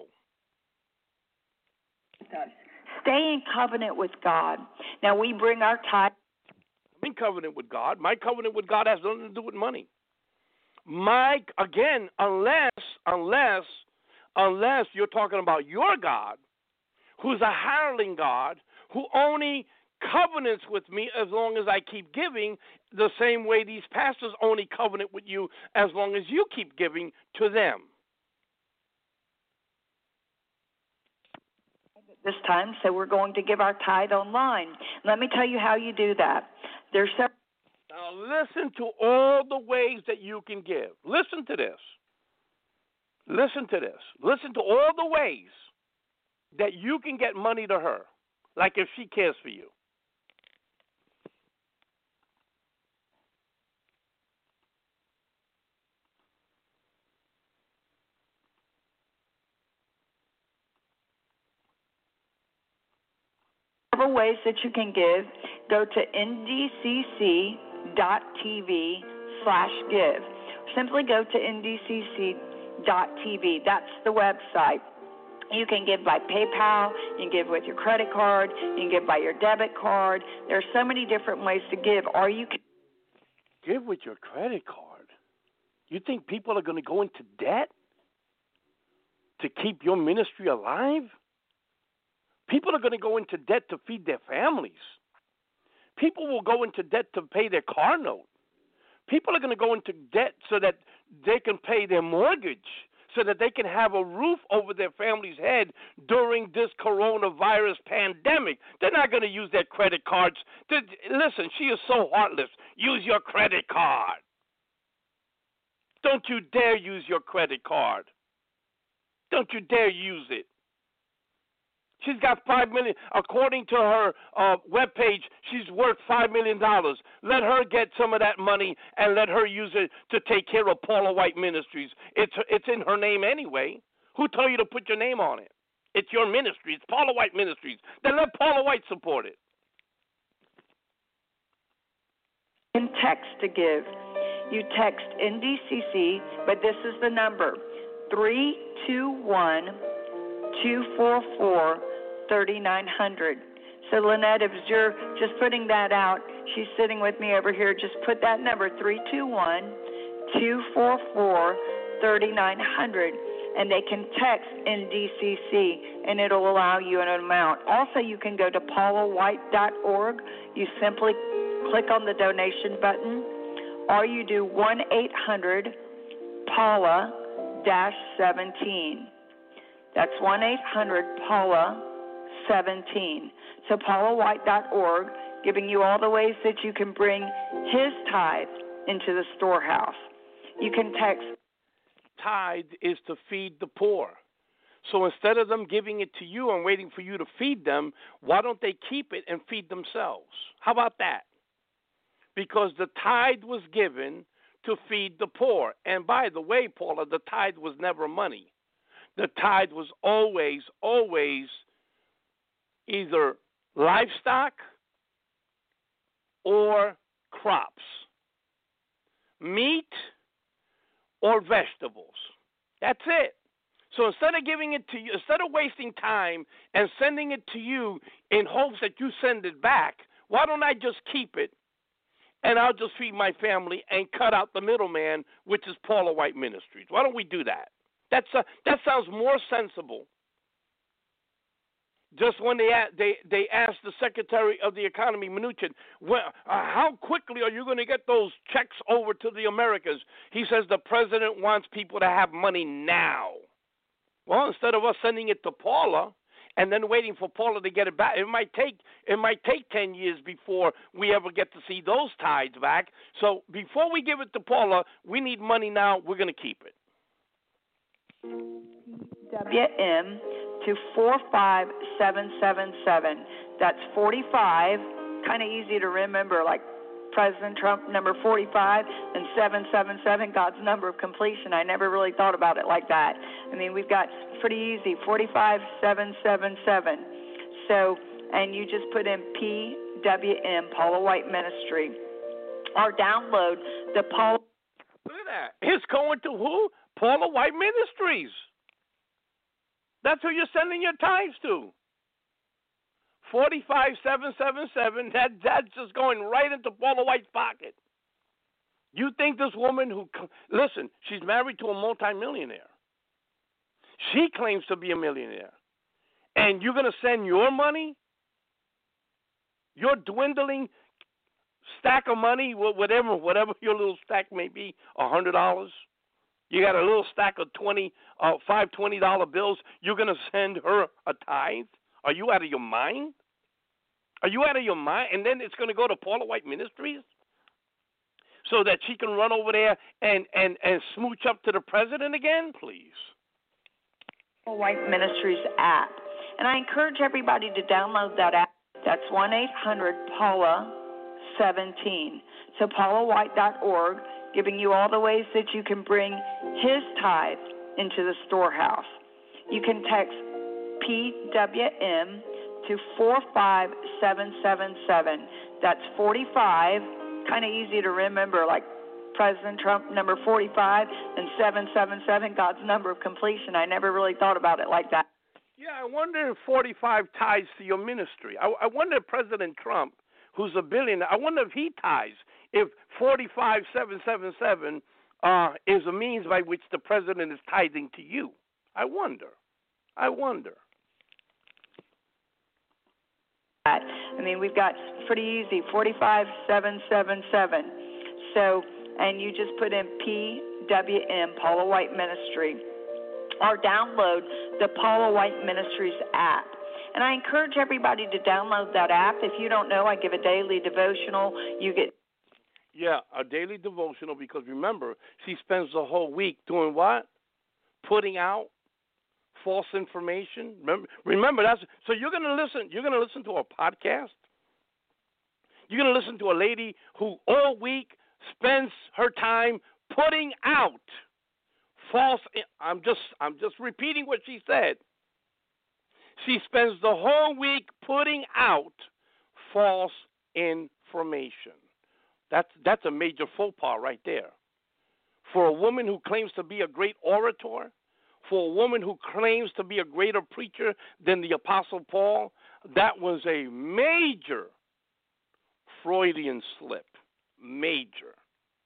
Stay in covenant with God. Now, we bring our tithe. I'm in covenant with God. My covenant with God has nothing to do with money. Unless you're talking about your God, who's a hireling God, who only covenants with me as long as I keep giving, the same way these pastors only covenant with you as long as you keep giving to them. This time, so we're going to give our tithe online. Let me tell you how you do that. There's several. Now listen to all the ways that you can give. Listen to this. Listen to this. Listen to all the ways that you can get money to her, like if she cares for you. Several ways that you can give. Go to ndcc.tv/give. Simply go to ndcc.tv. That's the website. You can give by PayPal. You can give with your credit card. You can give by your debit card. There are so many different ways to give. Or you can give with your credit card. You think people are going to go into debt to keep your ministry alive? People are going to go into debt to feed their families. People will go into debt to pay their car note. People are going to go into debt so that they can pay their mortgage, so that they can have a roof over their family's head during this coronavirus pandemic. They're not going to use their credit cards. Listen, she is so heartless. Use your credit card. Don't you dare use your credit card. Don't you dare use it. She's got $5 million. According to her webpage, she's worth $5 million. Let her get some of that money and let her use it to take care of Paula White Ministries. It's in her name anyway. Who told you to put your name on it? It's your ministry. It's Paula White Ministries. Then let Paula White support it. In text to give, you text NDCC, but this is the number, 321-244-3900. So, Lynette, if you're just putting that out, she's sitting with me over here. Just put that number, 321-244-3900, and they can text NDCC, and it'll allow you an amount. Also, you can go to paulawhite.org. You simply click on the donation button, or you do 1-800-PAULA-17. That's 1-800-PAULA-17. So paulawhite.org, giving you all the ways that you can bring his tithe into the storehouse. You can text. Tithe is to feed the poor. So instead of them giving it to you and waiting for you to feed them, why don't they keep it and feed themselves? How about that? Because the tithe was given to feed the poor. And by the way, Paula, the tithe was never money. The tithe was always either livestock or crops, meat or vegetables. That's it. So instead of giving it to you, instead of wasting time and sending it to you in hopes that you send it back, why don't I just keep it and I'll just feed my family and cut out the middleman, which is Paula White Ministries? Why don't we do that? That sounds more sensible. Just when they asked the Secretary of the Economy, Mnuchin, how quickly are you going to get those checks over to the Americas? He says the president wants people to have money now. Well, instead of us sending it to Paula and then waiting for Paula to get it back. It might take 10 years before we ever get to see those tithes back. So before we give it to Paula, we need money now. We're going to keep it. WM to 45777. That's 45. Kind of easy to remember, like President Trump, number 45, and 777, God's number of completion. I never really thought about it like that. I mean, we've got pretty easy, 45777. So, and you just put in PWM, Paula White Ministry. Or download the Paula. Look at that. It's going to who? Paula White Ministries. That's who you're sending your tithes to. 45777. That's just going right into Paula White's pocket. You think this woman who, listen, she's married to a multimillionaire. She claims to be a millionaire. And you're going to send your money, your dwindling stack of money, whatever your little stack may be, $100. You got a little stack of $5 $20 bills. You're going to send her a tithe? Are you out of your mind? Are you out of your mind? And then it's going to go to Paula White Ministries so that she can run over there and smooch up to the president again? Please. Paula White Ministries app. And I encourage everybody to download that app. That's 1-800-PAULA-17. So paulawhite.org, giving you all the ways that you can bring his tithe into the storehouse. You can text PWM to 45777. That's 45, kind of easy to remember, like President Trump, number 45, and 777, God's number of completion. I never really thought about it like that. Yeah, I wonder if 45 ties to your ministry. I wonder if President Trump, who's a billionaire, I wonder if he ties. If 45777 is a means by which the president is tithing to you. I wonder. I mean, we've got pretty easy, 45777. So, and you just put in PWM, Paula White Ministry, or download the Paula White Ministries app. And I encourage everybody to download that app. If you don't know, I give a daily devotional. You get... Yeah, a daily devotional, because remember, she spends the whole week doing what? Putting out false information. Remember that's so you're going to listen to a podcast. You're going to listen to a lady who all week spends her time putting out false. I'm just repeating what she said. She spends the whole week putting out false information. That's a major faux pas right there. For a woman who claims to be a great orator, for a woman who claims to be a greater preacher than the Apostle Paul, that was a major Freudian slip. Major.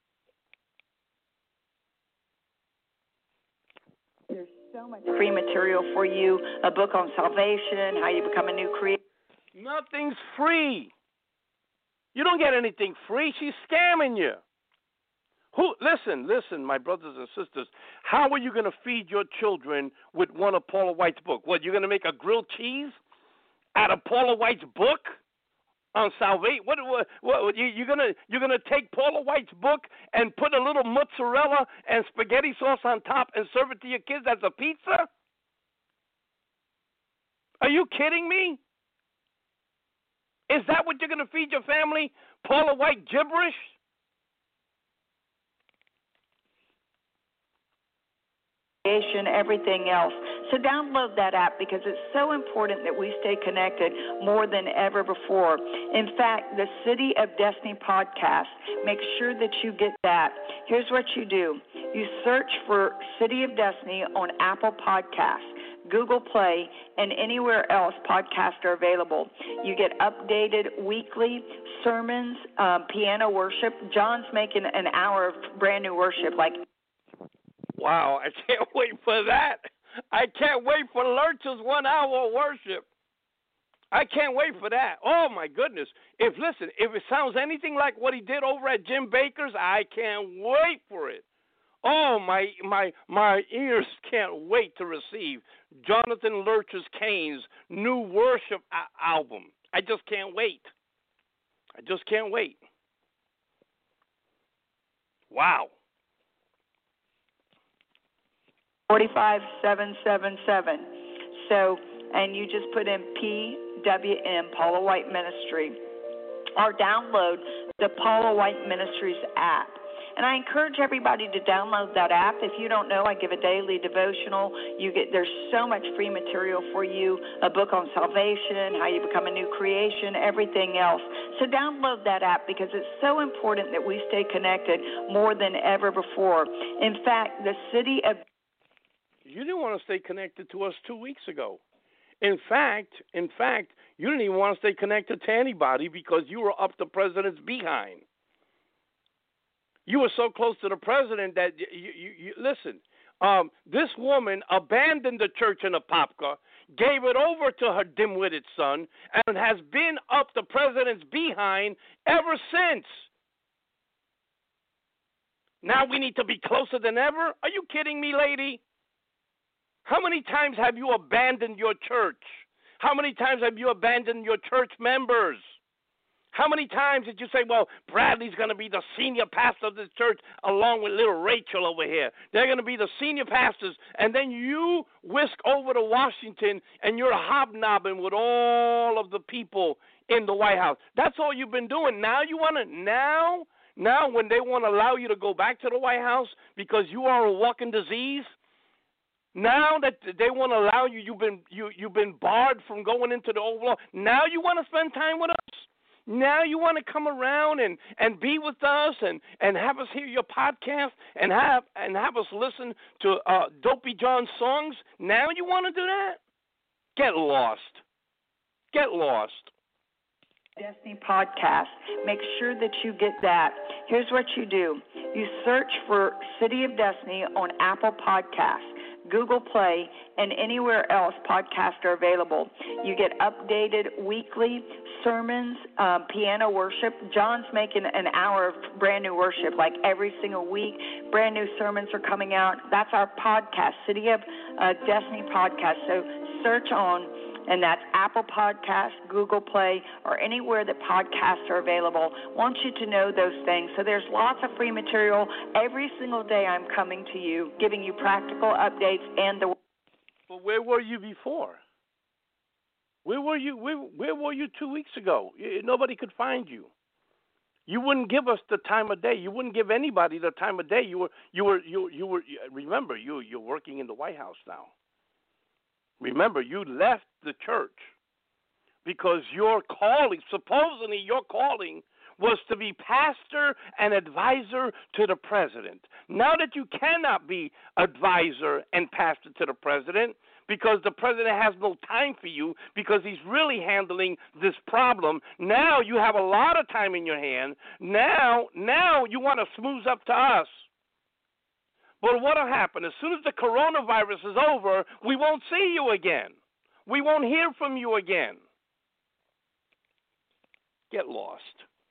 There's so much free material for you, a book on salvation, how you become a new creator. Nothing's free. You don't get anything free. She's scamming you. Listen, my brothers and sisters. How are you going to feed your children with one of Paula White's book? What, you're going to make a grilled cheese out of Paula White's book on salvation? What you're gonna take Paula White's book and put a little mozzarella and spaghetti sauce on top and serve it to your kids as a pizza? Are you kidding me? Is that what you're going to feed your family? Paula White gibberish? Everything else. So download that app because it's so important that we stay connected more than ever before. In fact, the City of Destiny podcast, make sure that you get that. Here's what you do. You search for City of Destiny on Apple Podcasts, Google Play, and anywhere else podcasts are available. You get updated weekly sermons, piano worship. John's making an hour of brand new worship. Wow, I can't wait for that. I can't wait for Lurch's 1 hour of worship. I can't wait for that. Oh, my goodness. If it sounds anything like what he did over at Jim Bakker's, I can't wait for it. Oh, my ears can't wait to receive Jonathan Lurch's Kane's new worship album. I just can't wait. I just can't wait. Wow. 45777. So, and you just put in PWM, Paula White Ministry, or download the Paula White Ministries app. And I encourage everybody to download that app. If you don't know, I give a daily devotional. There's so much free material for you, a book on salvation, how you become a new creation, everything else. So download that app because it's so important that we stay connected more than ever before. In fact, the city of... You didn't want to stay connected to us 2 weeks ago. In fact, you didn't even want to stay connected to anybody because you were up the president's behind. You were so close to the president that you listen. This woman abandoned the church in Apopka, gave it over to her dim-witted son, and has been up the president's behind ever since. Now we need to be closer than ever? Are you kidding me, lady? How many times have you abandoned your church? How many times have you abandoned your church members? How many times did you say, well, Bradley's going to be the senior pastor of this church along with little Rachel over here. They're going to be the senior pastors. And then you whisk over to Washington and you're hobnobbing with all of the people in the White House. That's all you've been doing. Now you want to, now when they want to allow you to go back to the White House because you are a walking disease, now that they want to allow you, you've been barred from going into the Oval Office. Now you want to spend time with us. Now you want to come around and be with us and have us hear your podcast and have us listen to Dopey John's songs. Now you want to do that? Get lost. Get lost. Destiny Podcast. Make sure that you get that. Here's what you do. You search for City of Destiny on Apple Podcasts, Google Play, and anywhere else podcasts are available. You get updated weekly sermons, piano worship. John's making an hour of brand new worship like every single week. Brand new sermons are coming out. That's our podcast, City of Destiny Podcast. So search on, and that's Apple Podcasts, Google Play, or anywhere that podcasts are available. Want you to know those things. So there's lots of free material. Every single day I'm coming to you, giving you practical updates and the... But where were you before? Where were you? Where were you 2 weeks ago? Nobody could find you. You wouldn't give us the time of day. You wouldn't give anybody the time of day. You were. Remember, you're working in the White House now. Remember, you left the church because your calling, supposedly your calling, was to be pastor and advisor to the president. Now that you cannot be advisor and pastor to the president because the president has no time for you because he's really handling this problem, now you have a lot of time in your hand. Now you want to smooth up to us. But what will happen? As soon as the coronavirus is over, we won't see you again. We won't hear from you again. Get lost.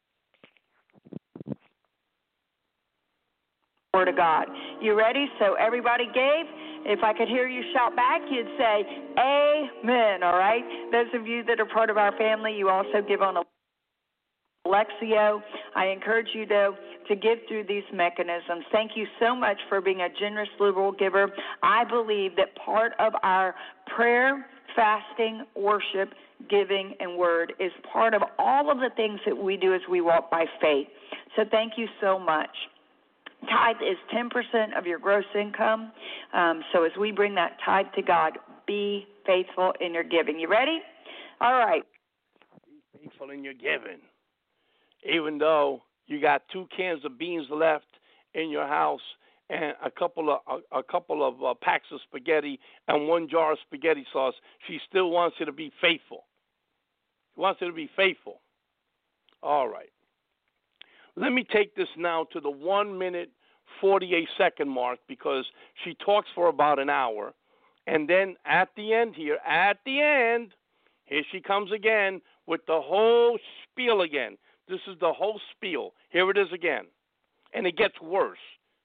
Word of God. You ready? So everybody gave. If I could hear you shout back, you'd say, Amen, all right? Those of you that are part of our family, you also give on Alexio. I encourage you, though, to give through these mechanisms. Thank you so much for being a generous, liberal giver. I believe that part of our prayer, fasting, worship, giving, and word is part of all of the things that we do as we walk by faith. So thank you so much. Tithe is 10% of your gross income. So as we bring that tithe to God, be faithful in your giving. You ready? All right. Be faithful in your giving. Even though you got 2 cans of beans left in your house and a couple of packs of spaghetti and 1 jar of spaghetti sauce, she still wants you to be faithful. She wants you to be faithful. All right. Let me take this now to the 1 minute, 48-second mark because she talks for about an hour. And then at the end, here she comes again with the whole spiel again. This is the whole spiel. Here it is again. And it gets worse.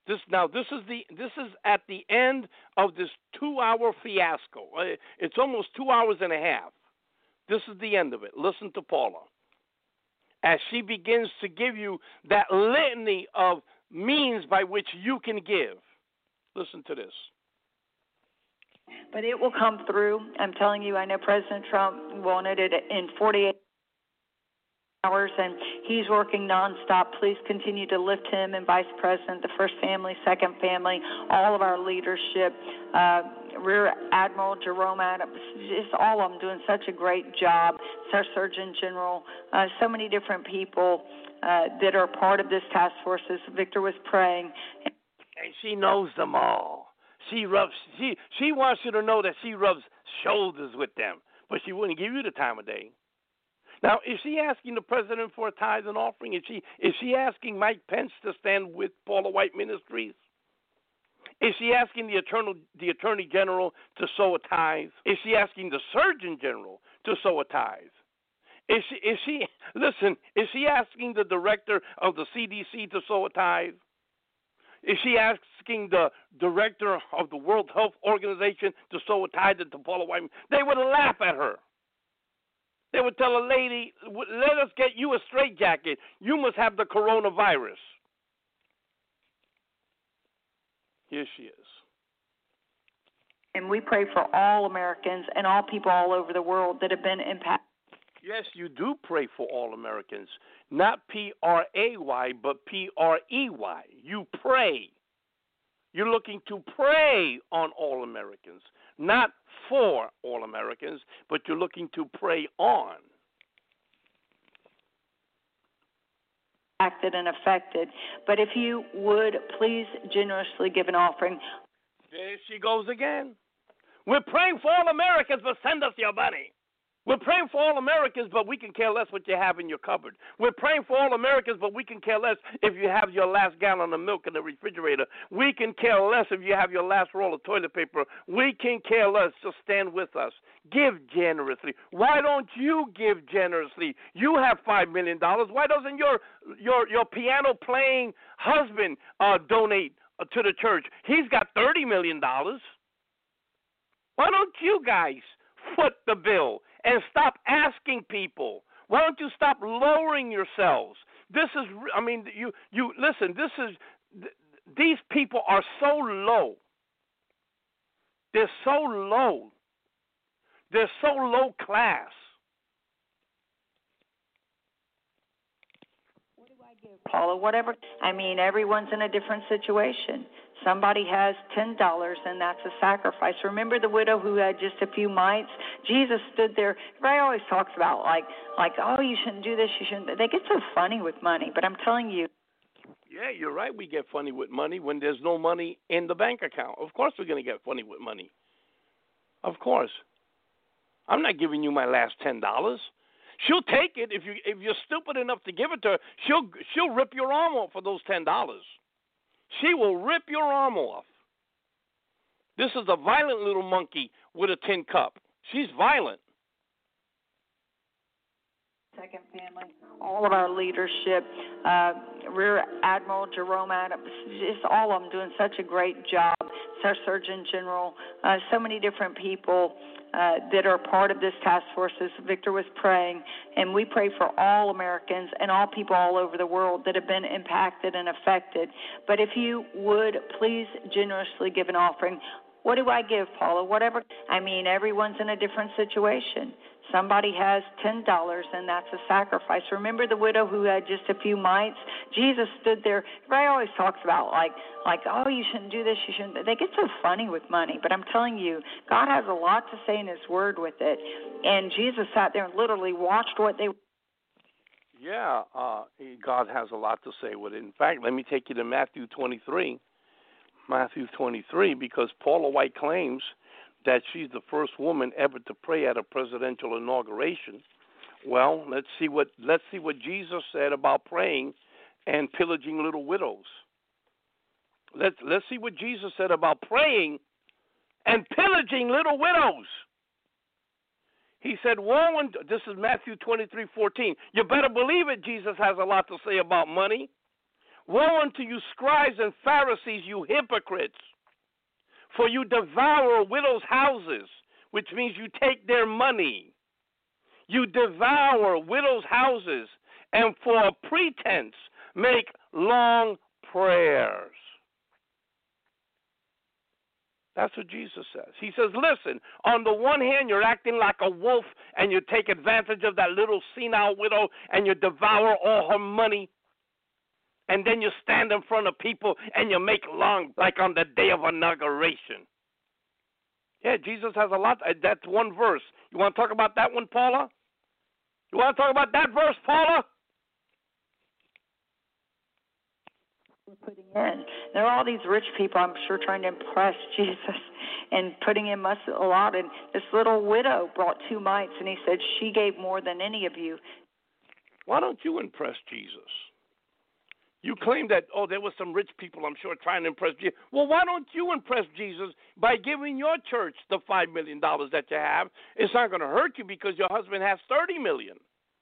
This is at the end of this 2-hour fiasco. It's almost 2 hours and a half. This is the end of it. Listen to Paula as she begins to give you that litany of means by which you can give. Listen to this. But it will come through. I'm telling you, I know President Trump wanted it in 48 hours, and he's working nonstop. Please continue to lift him and Vice President, the First Family, Second Family, all of our leadership, Rear Admiral Jerome Adams, just all of them doing such a great job. It's our Surgeon General, so many different people that are part of this task force, as Victor was praying. And she knows them all. She wants you to know that she rubs shoulders with them, but she wouldn't give you the time of day. Now, is she asking the president for a tithe and offering? Is she asking Mike Pence to stand with Paula White Ministries? Is she asking the Attorney General to sow a tithe? Is she asking the Surgeon General to sow a tithe? Is she asking the director of the CDC to sow a tithe? Is she asking the director of the World Health Organization to sow a tithe to Paula White? They would laugh at her. They would tell a lady, let us get you a straitjacket. You must have the coronavirus. Here she is. And we pray for all Americans and all people all over the world that have been impacted. Yes, you do pray for all Americans. Not P-R-A-Y, but P-R-E-Y. You pray. You're looking to pray on all Americans. Not for all Americans, but you're looking to pray on. Acted and affected. But if you would please generously give an offering. There she goes again. We're praying for all Americans, but send us your money. We're praying for all Americans, but we can care less what you have in your cupboard. We're praying for all Americans, but we can care less if you have your last gallon of milk in the refrigerator. We can care less if you have your last roll of toilet paper. We can care less. Just stand with us. Give generously. Why don't you give generously? You have $5 million. Why doesn't your piano-playing husband donate to the church? He's got $30 million. Why don't you guys foot the bill and stop asking people? Why don't you stop lowering yourselves? This is, you listen, these people are so low. They're so low. They're so low class. What do I give, Paula? Whatever. Everyone's in a different situation. Somebody has $10, and that's a sacrifice. Remember the widow who had just a few mites? Jesus stood there. Everybody always talks about, like, oh, you shouldn't do this, you shouldn't. They get so funny with money, but I'm telling you. Yeah, you're right. We get funny with money when there's no money in the bank account. Of course we're going to get funny with money. Of course. I'm not giving you my last $10. She'll take it. If you're stupid enough to give it to her, she'll rip your arm off for those $10. She will rip your arm off. This is a violent little monkey with a tin cup. She's violent. Second Family, all of our leadership, Rear Admiral Jerome Adams, just all of them doing such a great job. It's our Surgeon General, so many different people that are part of this task force, as Victor was praying. And we pray for all Americans and all people all over the world that have been impacted and affected. But if you would please generously give an offering. What do I give, Paula? Whatever. Everyone's in a different situation. Somebody has $10, and that's a sacrifice. Remember the widow who had just a few mites? Jesus stood there. Everybody always talks about, like, oh, you shouldn't do this, you shouldn't. They get so funny with money, but I'm telling you, God has a lot to say in His Word with it. And Jesus sat there and literally watched what they. Yeah, God has a lot to say with it. In fact, let me take you to Matthew 23. Matthew 23, because Paula White claims that she's the first woman ever to pray at a presidential inauguration. Well, let's see what Jesus said about praying and pillaging little widows. Let's see what Jesus said about praying and pillaging little widows. He said, "Woe unto," this is Matthew 23:14. You better believe it. Jesus has a lot to say about money. Woe unto you, scribes and Pharisees, you hypocrites! For you devour widows' houses, which means you take their money. You devour widows' houses, and for a pretense make long prayers. That's what Jesus says. He says, listen, on the one hand, you're acting like a wolf, and you take advantage of that little senile widow, and you devour all her money. And then you stand in front of people and you make long, like on the day of inauguration. Yeah, Jesus has a lot. That's one verse. You want to talk about that one, Paula? You want to talk about that verse, Paula? Putting in. There are all these rich people, I'm sure, trying to impress Jesus and putting in a lot. And this little widow brought 2 mites, and he said she gave more than any of you. Why don't you impress Jesus? You claim that, there were some rich people, I'm sure, trying to impress Jesus. Well, why don't you impress Jesus by giving your church the $5 million that you have? It's not going to hurt you because your husband has $30 million.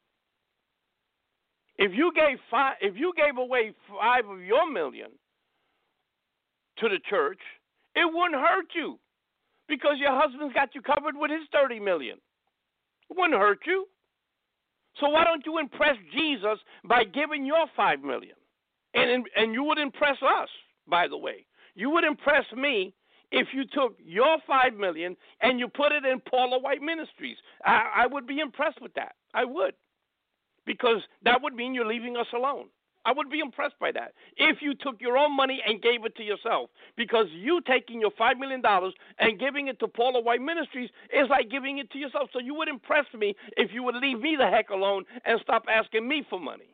If you gave away 5 of your million to the church, it wouldn't hurt you because your husband's got you covered with his $30 million. It wouldn't hurt you. So why don't you impress Jesus by giving your $5 million? And you would impress us, by the way. You would impress me if you took your $5 million and you put it in Paula White Ministries. I would be impressed with that. I would. Because that would mean you're leaving us alone. I would be impressed by that. If you took your own money and gave it to yourself. Because you taking your $5 million and giving it to Paula White Ministries is like giving it to yourself. So you would impress me if you would leave me the heck alone and stop asking me for money.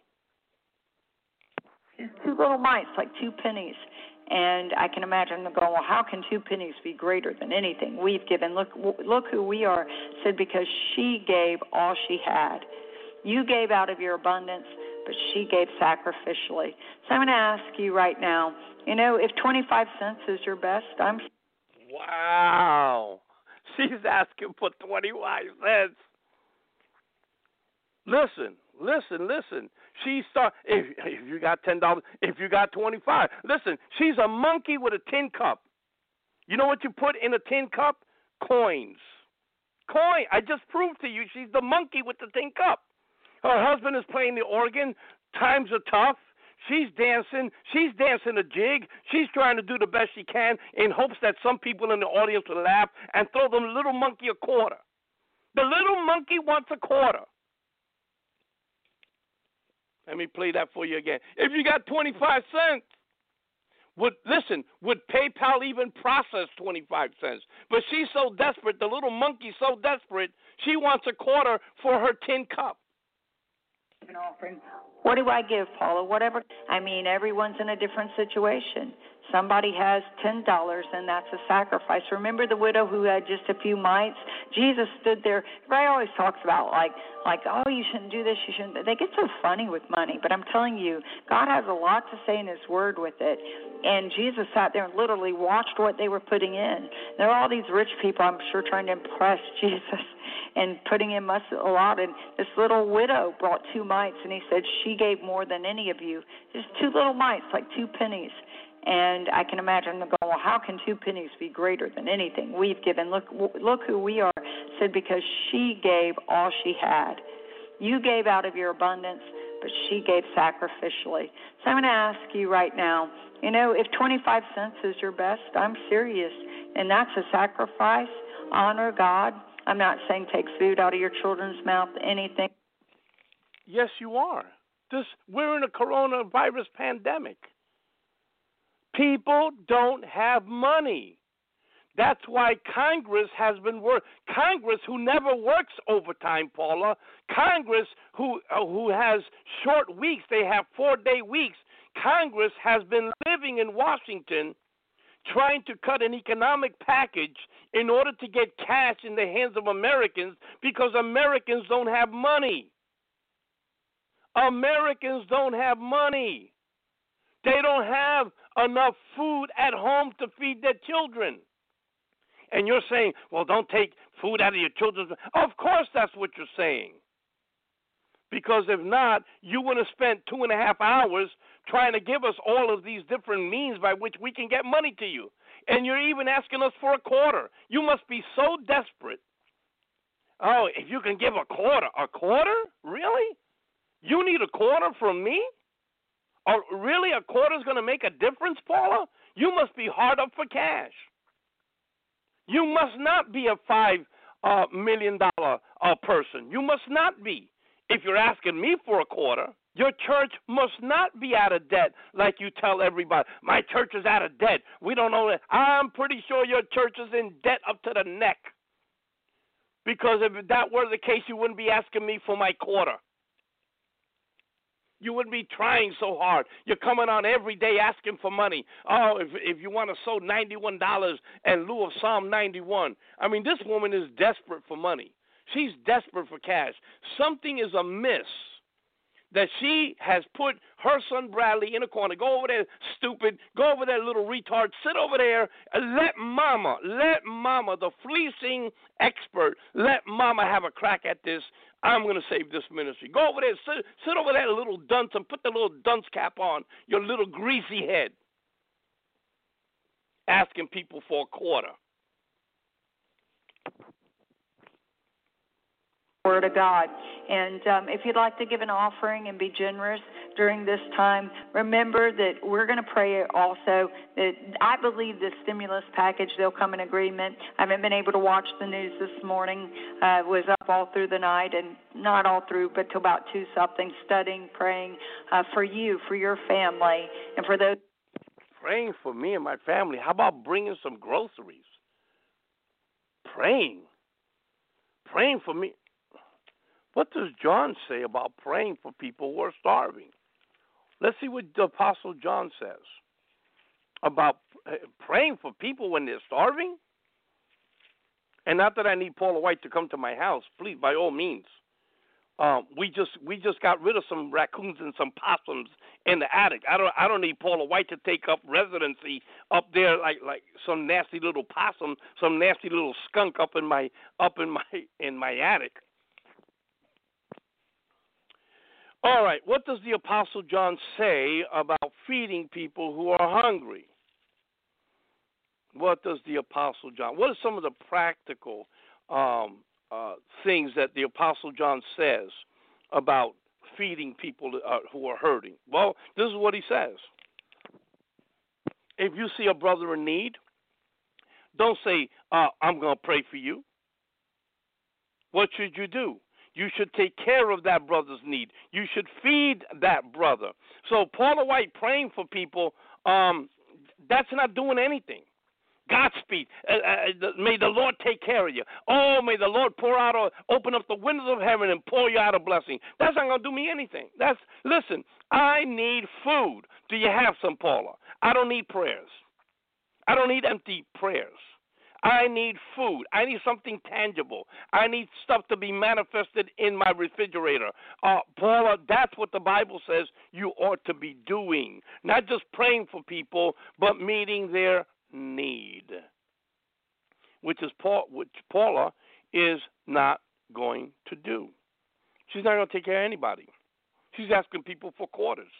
2 little mites, like 2 pennies. And I can imagine them going, well, how can 2 pennies be greater than anything we've given? Look who we are. Said because she gave all she had. You gave out of your abundance, but she gave sacrificially. So I'm going to ask you right now, if 25 cents is your best, Wow. She's asking for 25 cents. Listen. If you got $10, if you got 25. Listen, she's a monkey with a tin cup. You know what you put in a tin cup? Coins. I just proved to you she's the monkey with the tin cup. Her husband is playing the organ. Times are tough. She's dancing. She's dancing a jig. She's trying to do the best she can in hopes that some people in the audience will laugh and throw the little monkey a quarter. The little monkey wants a quarter. Let me play that for you again. If you got 25 cents, would PayPal even process 25 cents? But she's so desperate, the little monkey's so desperate, she wants a quarter for her tin cup. An offering. What do I give, Paula? Whatever. Everyone's in a different situation. Somebody has $10, and that's a sacrifice. Remember the widow who had just a few mites? Jesus stood there. Everybody always talks about like, oh, you shouldn't do this, you shouldn't. They get so funny with money. But I'm telling you, God has a lot to say in His Word with it. And Jesus sat there and literally watched what they were putting in. There are all these rich people, I'm sure, trying to impress Jesus and putting in a lot. And this little widow brought 2 mites, and he said she gave more than any of you. Just 2 little mites, like 2 pennies. And I can imagine them going, well, how can 2 pennies be greater than anything we've given? Look who we are. Said because she gave all she had. You gave out of your abundance, but she gave sacrificially. So I'm going to ask you right now, if 25 cents is your best, I'm serious. And that's a sacrifice. Honor God. I'm not saying take food out of your children's mouth, anything. Yes, you are. We're in a coronavirus pandemic. People don't have money. That's why Congress has been Congress, who never works overtime, Paula. Congress, who has short weeks, they have 4-day weeks. Congress has been living in Washington trying to cut an economic package in order to get cash in the hands of Americans because Americans don't have money. Americans don't have money. They don't have enough food at home to feed their children. And you're saying, well, don't take food out of your children's mouth. Of course that's what you're saying. Because if not, you would have spent 2.5 hours trying to give us all of these different means by which we can get money to you. And you're even asking us for a quarter. You must be so desperate. Oh, if you can give a quarter. A quarter? Really? You need a quarter from me? Or really, a quarter is going to make a difference, Paula? You must be hard up for cash. You must not be a $5 million person. You must not be. If you're asking me for a quarter, your church must not be out of debt like you tell everybody. My church is out of debt. We don't know that. I'm pretty sure your church is in debt up to the neck. Because if that were the case, you wouldn't be asking me for my quarter. You wouldn't be trying so hard. You're coming on every day asking for money. Oh, if you want to sow $91 in lieu of Psalm 91. I mean, this woman is desperate for money. She's desperate for cash. Something is amiss that she has put her son Bradley in a corner. Go over there, stupid. Go over there, little retard. Sit over there and let mama, the fleecing expert, let mama have a crack at this. I'm going to save this ministry. Go over there, sit over there, little dunce, and put the little dunce cap on, your little greasy head, asking people for a quarter. Word of God. And if you'd like to give an offering and be generous during this time, remember that we're going to pray also that I believe the stimulus package, they'll come in agreement. I haven't been able to watch the news this morning. Was up all through the night, and not all through, but till about 2-something, studying, praying for you, for your family, and for those. Praying for me and my family. How about bringing some groceries? Praying for me. What does John say about praying for people who are starving? Let's see what the Apostle John says about praying for people when they're starving. And not that I need Paula White to come to my house, please, by all means. We just got rid of some raccoons and some possums in the attic. I don't need Paula White to take up residency up there like some nasty little possum, some nasty little skunk up in my attic. All right, what does the Apostle John say about feeding people who are hungry? What does the Apostle John, what are some of the practical things that the Apostle John says about feeding people who are hurting? Well, this is what he says. If you see a brother in need, don't say, I'm going to pray for you. What should you do? You should take care of that brother's need. You should feed that brother. So Paula White praying for people, that's not doing anything. Godspeed. May the Lord take care of you. Oh, may the Lord open up the windows of heaven and pour you out a blessing. That's not going to do me anything. Listen, I need food. Do you have some, Paula? I don't need prayers. I don't need empty prayers. I need food. I need something tangible. I need stuff to be manifested in my refrigerator. Paula, that's what the Bible says you ought to be doing. Not just praying for people, but meeting their need, which Paula is not going to do. She's not going to take care of anybody. She's asking people for quarters.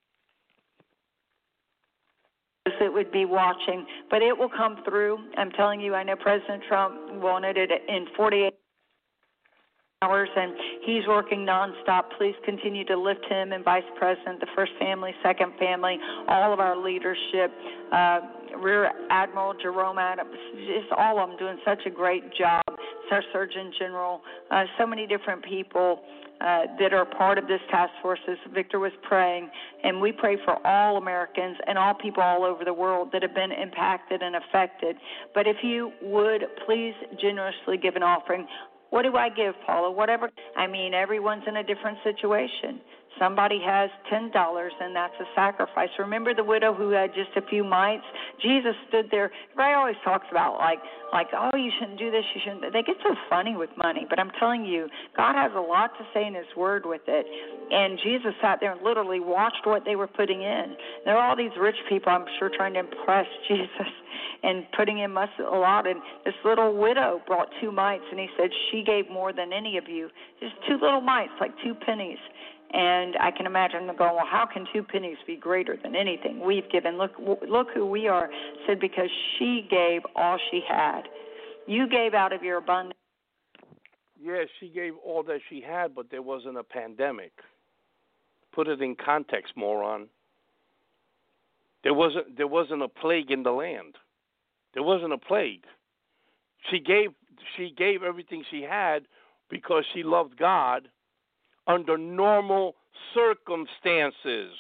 That would be watching, but it will come through. I'm telling you, I know President Trump wanted it in 48 hours, and he's working nonstop. Please continue to lift him and Vice President, the First Family, Second Family, all of our leadership, Rear Admiral Jerome Adams, just all of them doing such a great job. It's our Surgeon General, so many different people that are part of this task force, as Victor was praying, and we pray for all Americans and all people all over the world that have been impacted and affected. But if you would, please generously give an offering. What do I give, Paula? Whatever. I mean, everyone's in a different situation. Somebody has $10, and that's a sacrifice. Remember the widow who had just a few mites? Jesus stood there. Everybody always talks about, like, oh, you shouldn't do this, you shouldn't. They get so funny with money. But I'm telling you, God has a lot to say in his word with it. And Jesus sat there and literally watched what they were putting in. There are all these rich people, I'm sure, trying to impress Jesus and putting in a lot. And this little widow brought 2 mites, and he said she gave more than any of you. Just 2 little mites, like 2 pennies. And I can imagine them going, well, how can 2 pennies be greater than anything we've given? Look who we are. Said, because she gave all she had. You gave out of your abundance. Yes, she gave all that she had, but there wasn't a pandemic. Put it in context, moron. There wasn't a plague in the land. There wasn't a plague. She gave everything she had because she loved God under normal circumstances,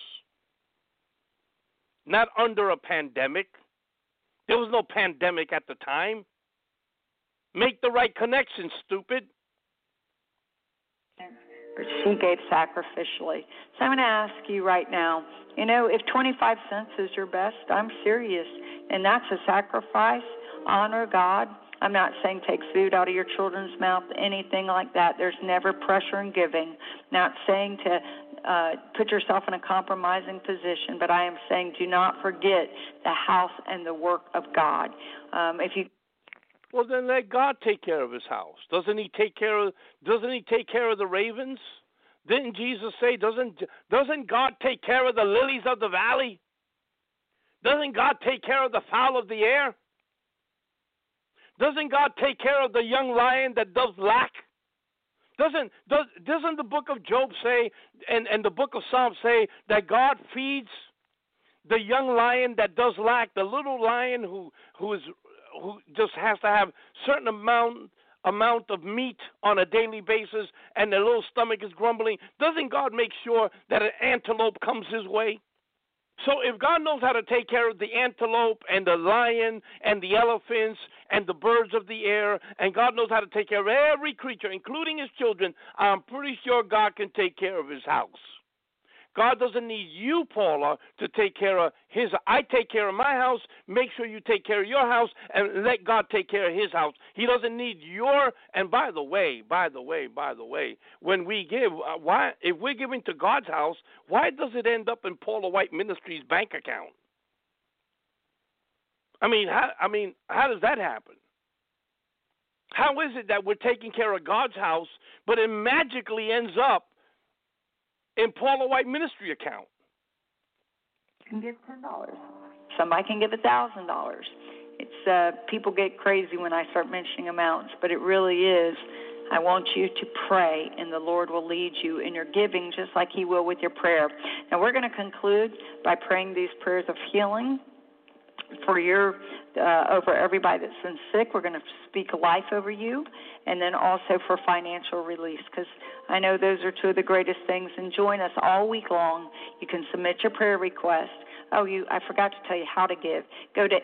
not under a pandemic. There was no pandemic at the time. Make the right connection, stupid. But she gave sacrificially. So I'm going to ask you right now, if 25 cents is your best, I'm serious, and that's a sacrifice, honor God. I'm not saying take food out of your children's mouth, anything like that. There's never pressure in giving. Not saying to put yourself in a compromising position, but I am saying do not forget the house and the work of God. Well, then let God take care of his house. Doesn't he take care of the ravens? Didn't Jesus say, doesn't God take care of the lilies of the valley? Doesn't God take care of the fowl of the air? Doesn't God take care of the young lion that does lack? Doesn't the book of Job say and the book of Psalms say that God feeds the young lion that does lack, the little lion who just has to have certain amount of meat on a daily basis and their little stomach is grumbling? Doesn't God make sure that an antelope comes his way? So if God knows how to take care of the antelope and the lion and the elephants and the birds of the air, and God knows how to take care of every creature, including his children, I'm pretty sure God can take care of his house. God doesn't need you, Paula, to take care of his. I take care of my house. Make sure you take care of your house, and let God take care of his house. He doesn't need your. And by the way, when we give, why? If we're giving to God's house, why does it end up in Paula White Ministries' bank account? How does that happen? How is it that we're taking care of God's house, but it magically ends up in Paula White Ministry account? You can give $10. Somebody can give $1,000. It's people get crazy when I start mentioning amounts, but it really is. I want you to pray, and the Lord will lead you in your giving just like he will with your prayer. Now, we're going to conclude by praying these prayers of healing for over everybody that's been sick. We're going to speak life over you, and then also for financial release, because I know those are two of the greatest things. And join us all week long. You can submit your prayer request. I forgot to tell you how to give. Go to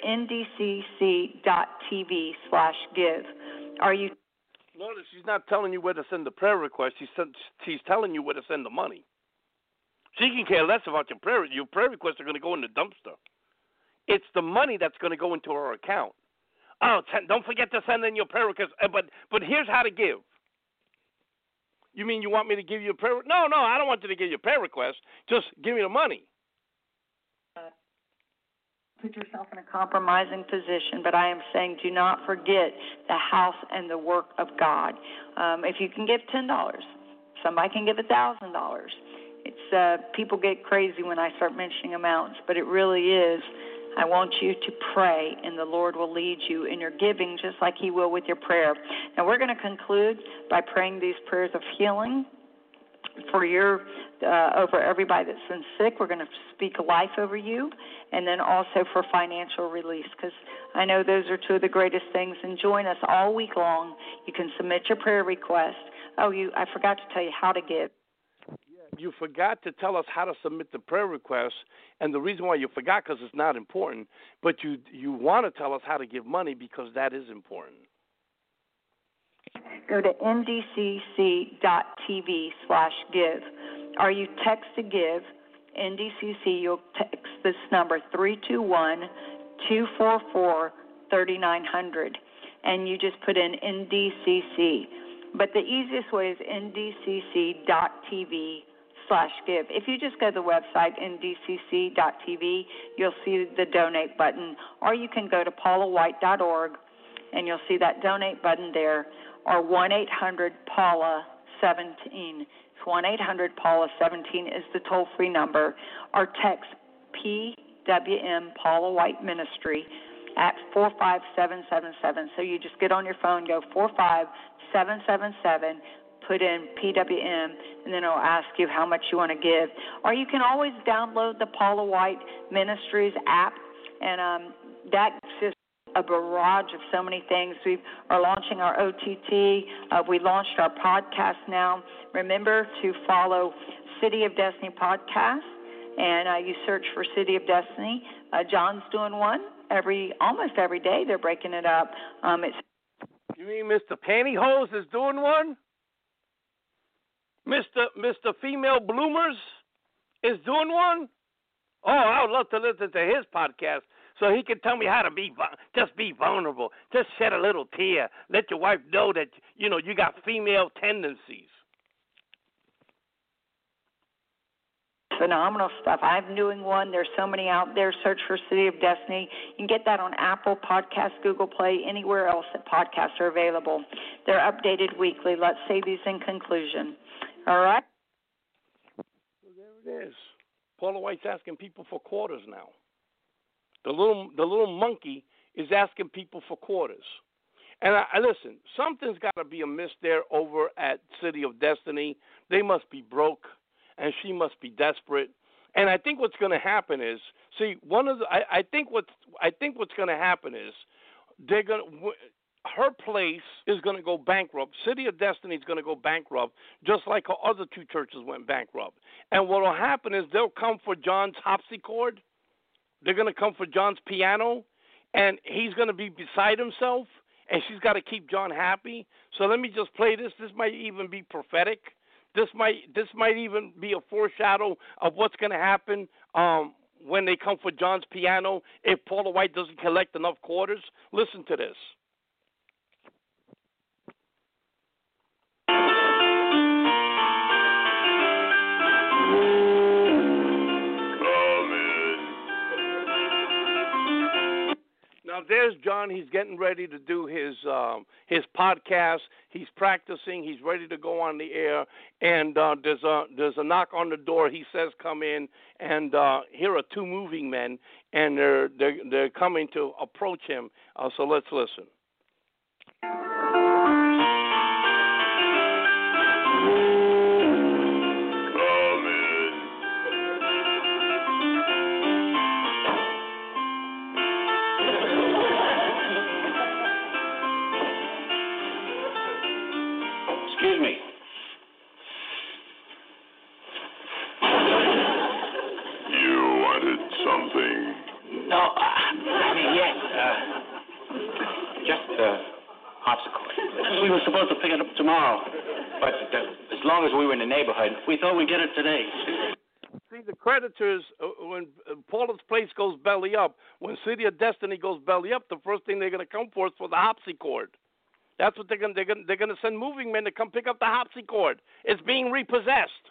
ndcc.tv/give. Notice she's not telling you where to send the prayer request. She's telling you where to send the money. She can care less about your prayer. Your prayer requests are going to go in the dumpster. It's the money that's going to go into her account. Oh, don't forget to send in your prayer request. But here's how to give. You mean you want me to give you a prayer? No, I don't want you to give your prayer request. Just give me the money. Put yourself in a compromising position, but I am saying do not forget the house and the work of God. If you can give $10, somebody can give $1,000. It's people get crazy when I start mentioning amounts, but it really is. I want you to pray, and the Lord will lead you in your giving just like he will with your prayer. Now, we're going to conclude by praying these prayers of healing for over everybody that's been sick. We're going to speak life over you, and then also for financial release, because I know those are two of the greatest things. And join us all week long. You can submit your prayer request. I forgot to tell you how to give. You forgot to tell us how to submit the prayer request, and the reason why you forgot because it's not important, but you want to tell us how to give money because that is important. Go to ndcc.tv/give, or you text to give, NDCC, you'll text this number 321-244-3900, and you just put in NDCC. But the easiest way is ndcc.tv/give. If you just go to the website, ndcc.tv, you'll see the donate button, or you can go to paulawhite.org, and you'll see that donate button there, or 1-800-PAULA 17. 1-800-PAULA-17 is the toll-free number, or text PWM Paula White Ministry at 45777. So you just get on your phone, go 45777, put in PWM, and then it'll ask you how much you want to give. Or you can always download the Paula White Ministries app, and that's just a barrage of so many things. We are launching our OTT. We launched our podcast now. Remember to follow City of Destiny podcast, and you search for City of Destiny. John's doing one almost every day. They're breaking it up. You mean Mr. Pantyhose is doing one? Mr. Female Bloomers is doing one? Oh, I would love to listen to his podcast so he can tell me how to be vulnerable. Just shed a little tear. Let your wife know that, you got female tendencies. Phenomenal stuff. I'm doing one. There's so many out there. Search for City of Destiny. You can get that on Apple Podcasts, Google Play, anywhere else that podcasts are available. They're updated weekly. Let's say these in conclusion. All right? Well, there it is. Paula White's asking people for quarters now. The little monkey is asking people for quarters. And I listen, something's got to be amiss there over at City of Destiny. They must be broke, and she must be desperate. And I think what's going to happen is, I think what's going to happen is her place is going to go bankrupt. City of Destiny is going to go bankrupt, just like her other two churches went bankrupt. And what will happen is they'll come for John's harpsichord. They're going to come for John's piano, and he's going to be beside himself, and she's got to keep John happy. So let me just play this. This might even be prophetic. This might even be a foreshadow of what's going to happen when they come for John's piano if Paula White doesn't collect enough quarters. Listen to this. Now there's John. He's getting ready to do his podcast. He's practicing. He's ready to go on the air. And there's a knock on the door. He says, "Come in." And here are two moving men, and they're coming to approach him. So let's listen. Excuse me. You wanted something? No, yes. Just harpsichord. We were supposed to pick it up tomorrow, but as long as we were in the neighborhood, we thought we'd get it today. See, the creditors, when Paula's place goes belly up, when City of Destiny goes belly up, the first thing they're going to come for is for the harpsichord. That's what they're going to send moving men to come pick up the harpsichord. It's being repossessed.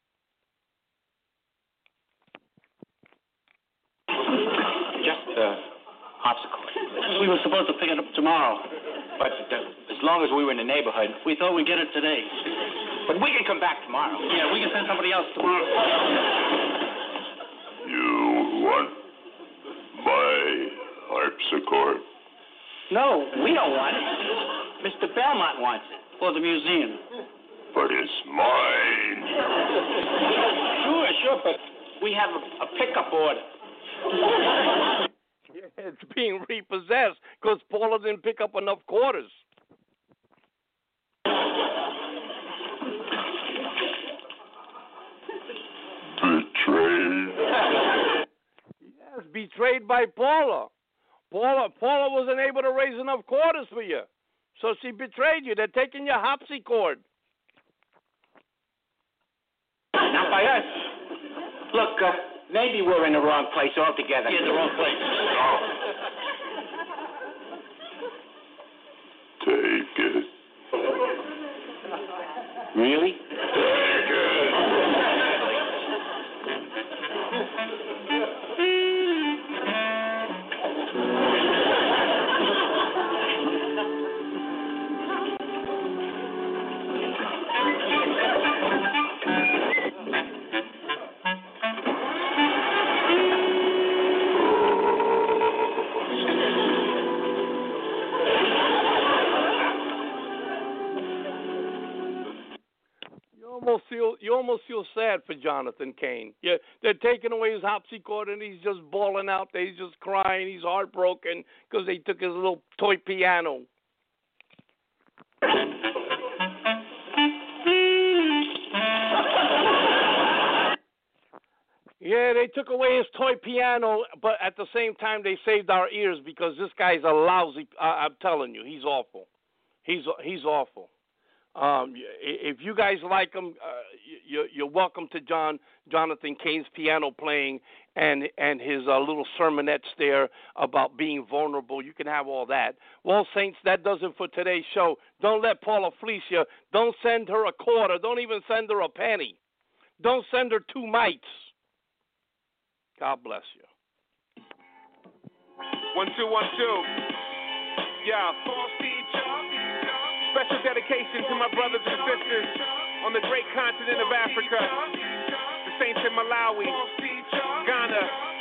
Just harpsichord. We were supposed to pick it up tomorrow, but as long as we were in the neighborhood, we thought we'd get it today. But we can come back tomorrow. Yeah, we can send somebody else tomorrow. You want my harpsichord? No, we don't want it. Mr. Belmont wants it for the museum. But it's mine. Sure, but we have a pickup order. Yeah, it's being repossessed because Paula didn't pick up enough quarters. Betrayed? Yes, betrayed by Paula. Paula wasn't able to raise enough quarters for you. So she betrayed you. They're taking your harpsichord. Not by us. Look, maybe we're in the wrong place altogether. You're in the wrong place. Take it. Really? Take it. almost feel sad for Jonathan Cain. Yeah, they're taking away his harpsichord, and he's just bawling out there. He's just crying. He's heartbroken because they took his little toy piano. Yeah, they took away his toy piano, but at the same time, they saved our ears because this guy's a lousy. I'm telling you, he's awful. He's awful. If you guys like him, you're welcome to Jonathan Cain's piano playing and his little sermonettes there about being vulnerable. You can have all that. Well, Saints, that does it for today's show. Don't let Paula fleece you. Don't send her a quarter. Don't even send her a penny. Don't send her 2 mites. God bless you. 1, 2, 1, 2. Yeah, false teacher. Special dedication to my brothers and sisters on the great continent of Africa. The saints in Malawi, Ghana,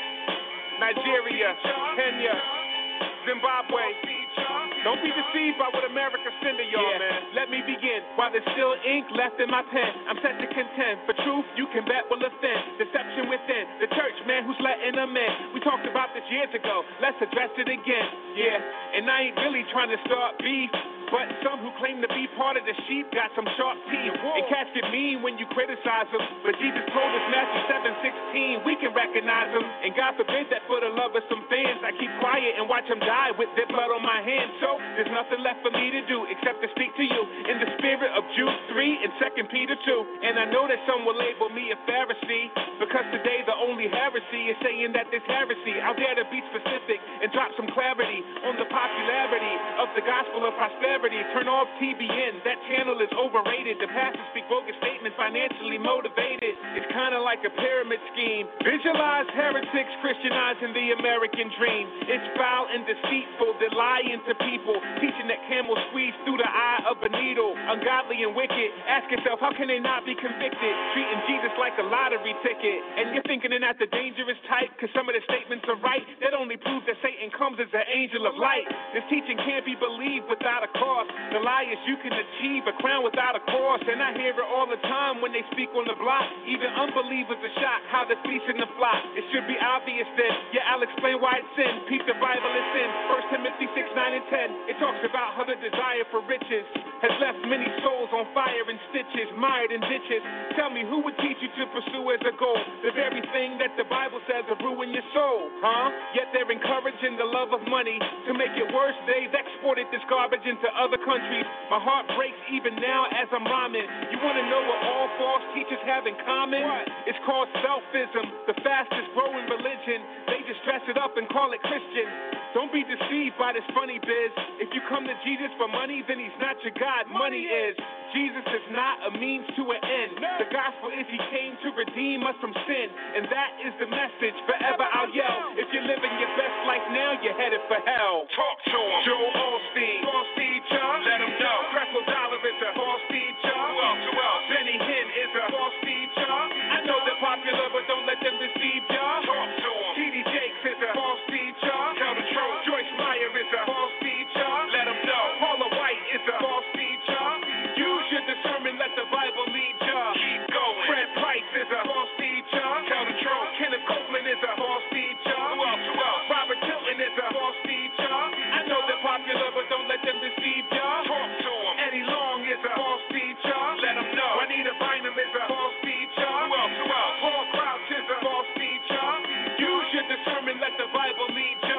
Nigeria, Kenya, Zimbabwe. Don't be deceived by what America send to y'all, man. Let me begin. While there's still ink left in my pen, I'm set to contend. For truth, you can bet will offend. Deception within. The church, man, who's letting them in. We talked about this years ago. Let's address it again. Yeah, and I ain't really trying to start beef. But some who claim to be part of the sheep got some sharp teeth. And cats get mean when you criticize them. But Jesus told us, Matthew 7:16, we can recognize them. And God forbid that for the love of some fans, I keep quiet and watch them die with their blood on my hands. So there's nothing left for me to do except to speak to you in the spirit of Jude 3 and 2 Peter 2. And I know that some will label me a Pharisee, because today the only heresy is saying that there's heresy. I'll dare to be specific and drop some clarity on the popularity of the gospel of prosperity. Turn off TBN, that channel is overrated. The pastors speak bogus statements, financially motivated. It's kind of like a pyramid scheme. Visualize heretics Christianizing the American dream. It's foul and deceitful, they're lying to people, teaching that camels squeeze through the eye of a needle. Ungodly and wicked, ask yourself, how can they not be convicted? Treating Jesus like a lottery ticket. And you're thinking they're not the dangerous type, because some of the statements are right. That only proves that Satan comes as an angel of light. This teaching can't be believed without a cross. The lie is you can achieve a crown without a cross. And I hear it all the time when they speak on the block. Even unbelievers are shocked how they're feasting the flock. It should be obvious then. Yeah, I'll explain why it's sin. Peep the Bible, it's sin. 1 Timothy 6, 9, and 10. It talks about how the desire for riches has left many souls on fire and stitches, mired in ditches. Tell me, who would teach you to pursue as a goal the very thing that the Bible says will ruin your soul, huh? Yet they're encouraging the love of money. To make it worse, they've exported this garbage into other countries. My heart breaks even now as I'm rhyming. You want to know what all false teachers have in common? What? It's called selfism, the fastest growing religion. They just dress it up and call it Christian. Don't be deceived by this funny biz. If you come to Jesus for money, then he's not your God. Money is. Jesus is not a means to an end. The gospel is he came to redeem us from sin. And that is the message. Forever I'll yell. If you're living your best life now, you're headed for hell. Talk to him. Joel Osteen. False teacher. Let him know. Creflo Dollar is a false teacher. Who else? Benny Hinn is a false teacher. I know they're popular, but don't let them deceive y'all. Talk to him. T.D. Jakes is a false teacher. Tell the truth. Joyce Meyer is a false teacher. Let him know. Paula White is a false teacher. Use your discernment, let the Bible lead ya. Keep going. Fred Price is a false teacher. Tell the truth. Kenneth Copeland is a false teacher. Who else? Robert Tilton is a false teacher. I know they're popular, but don't let them deceive ya. Talk to him. Eddie Long is a false teacher. Let him know. Juanita Bynum is a false teacher. Who else? Paul Crouch is a false teacher. Use your discernment, let the Bible lead ya.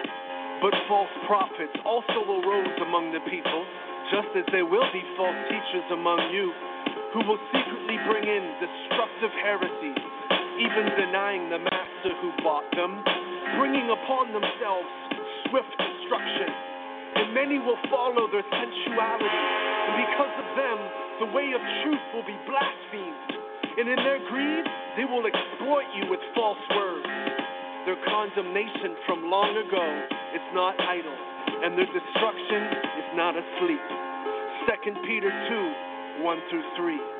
But false prophets also arose among the people, just as there will be false teachers among you, who will secretly bring in destructive heresies, even denying the master who bought them, bringing upon themselves swift destruction. And many will follow their sensuality, and because of them, the way of truth will be blasphemed. And in their greed, they will exploit you with false words. Their condemnation from long ago is not idle, and their destruction is not asleep. 2 Peter 2, 1-3.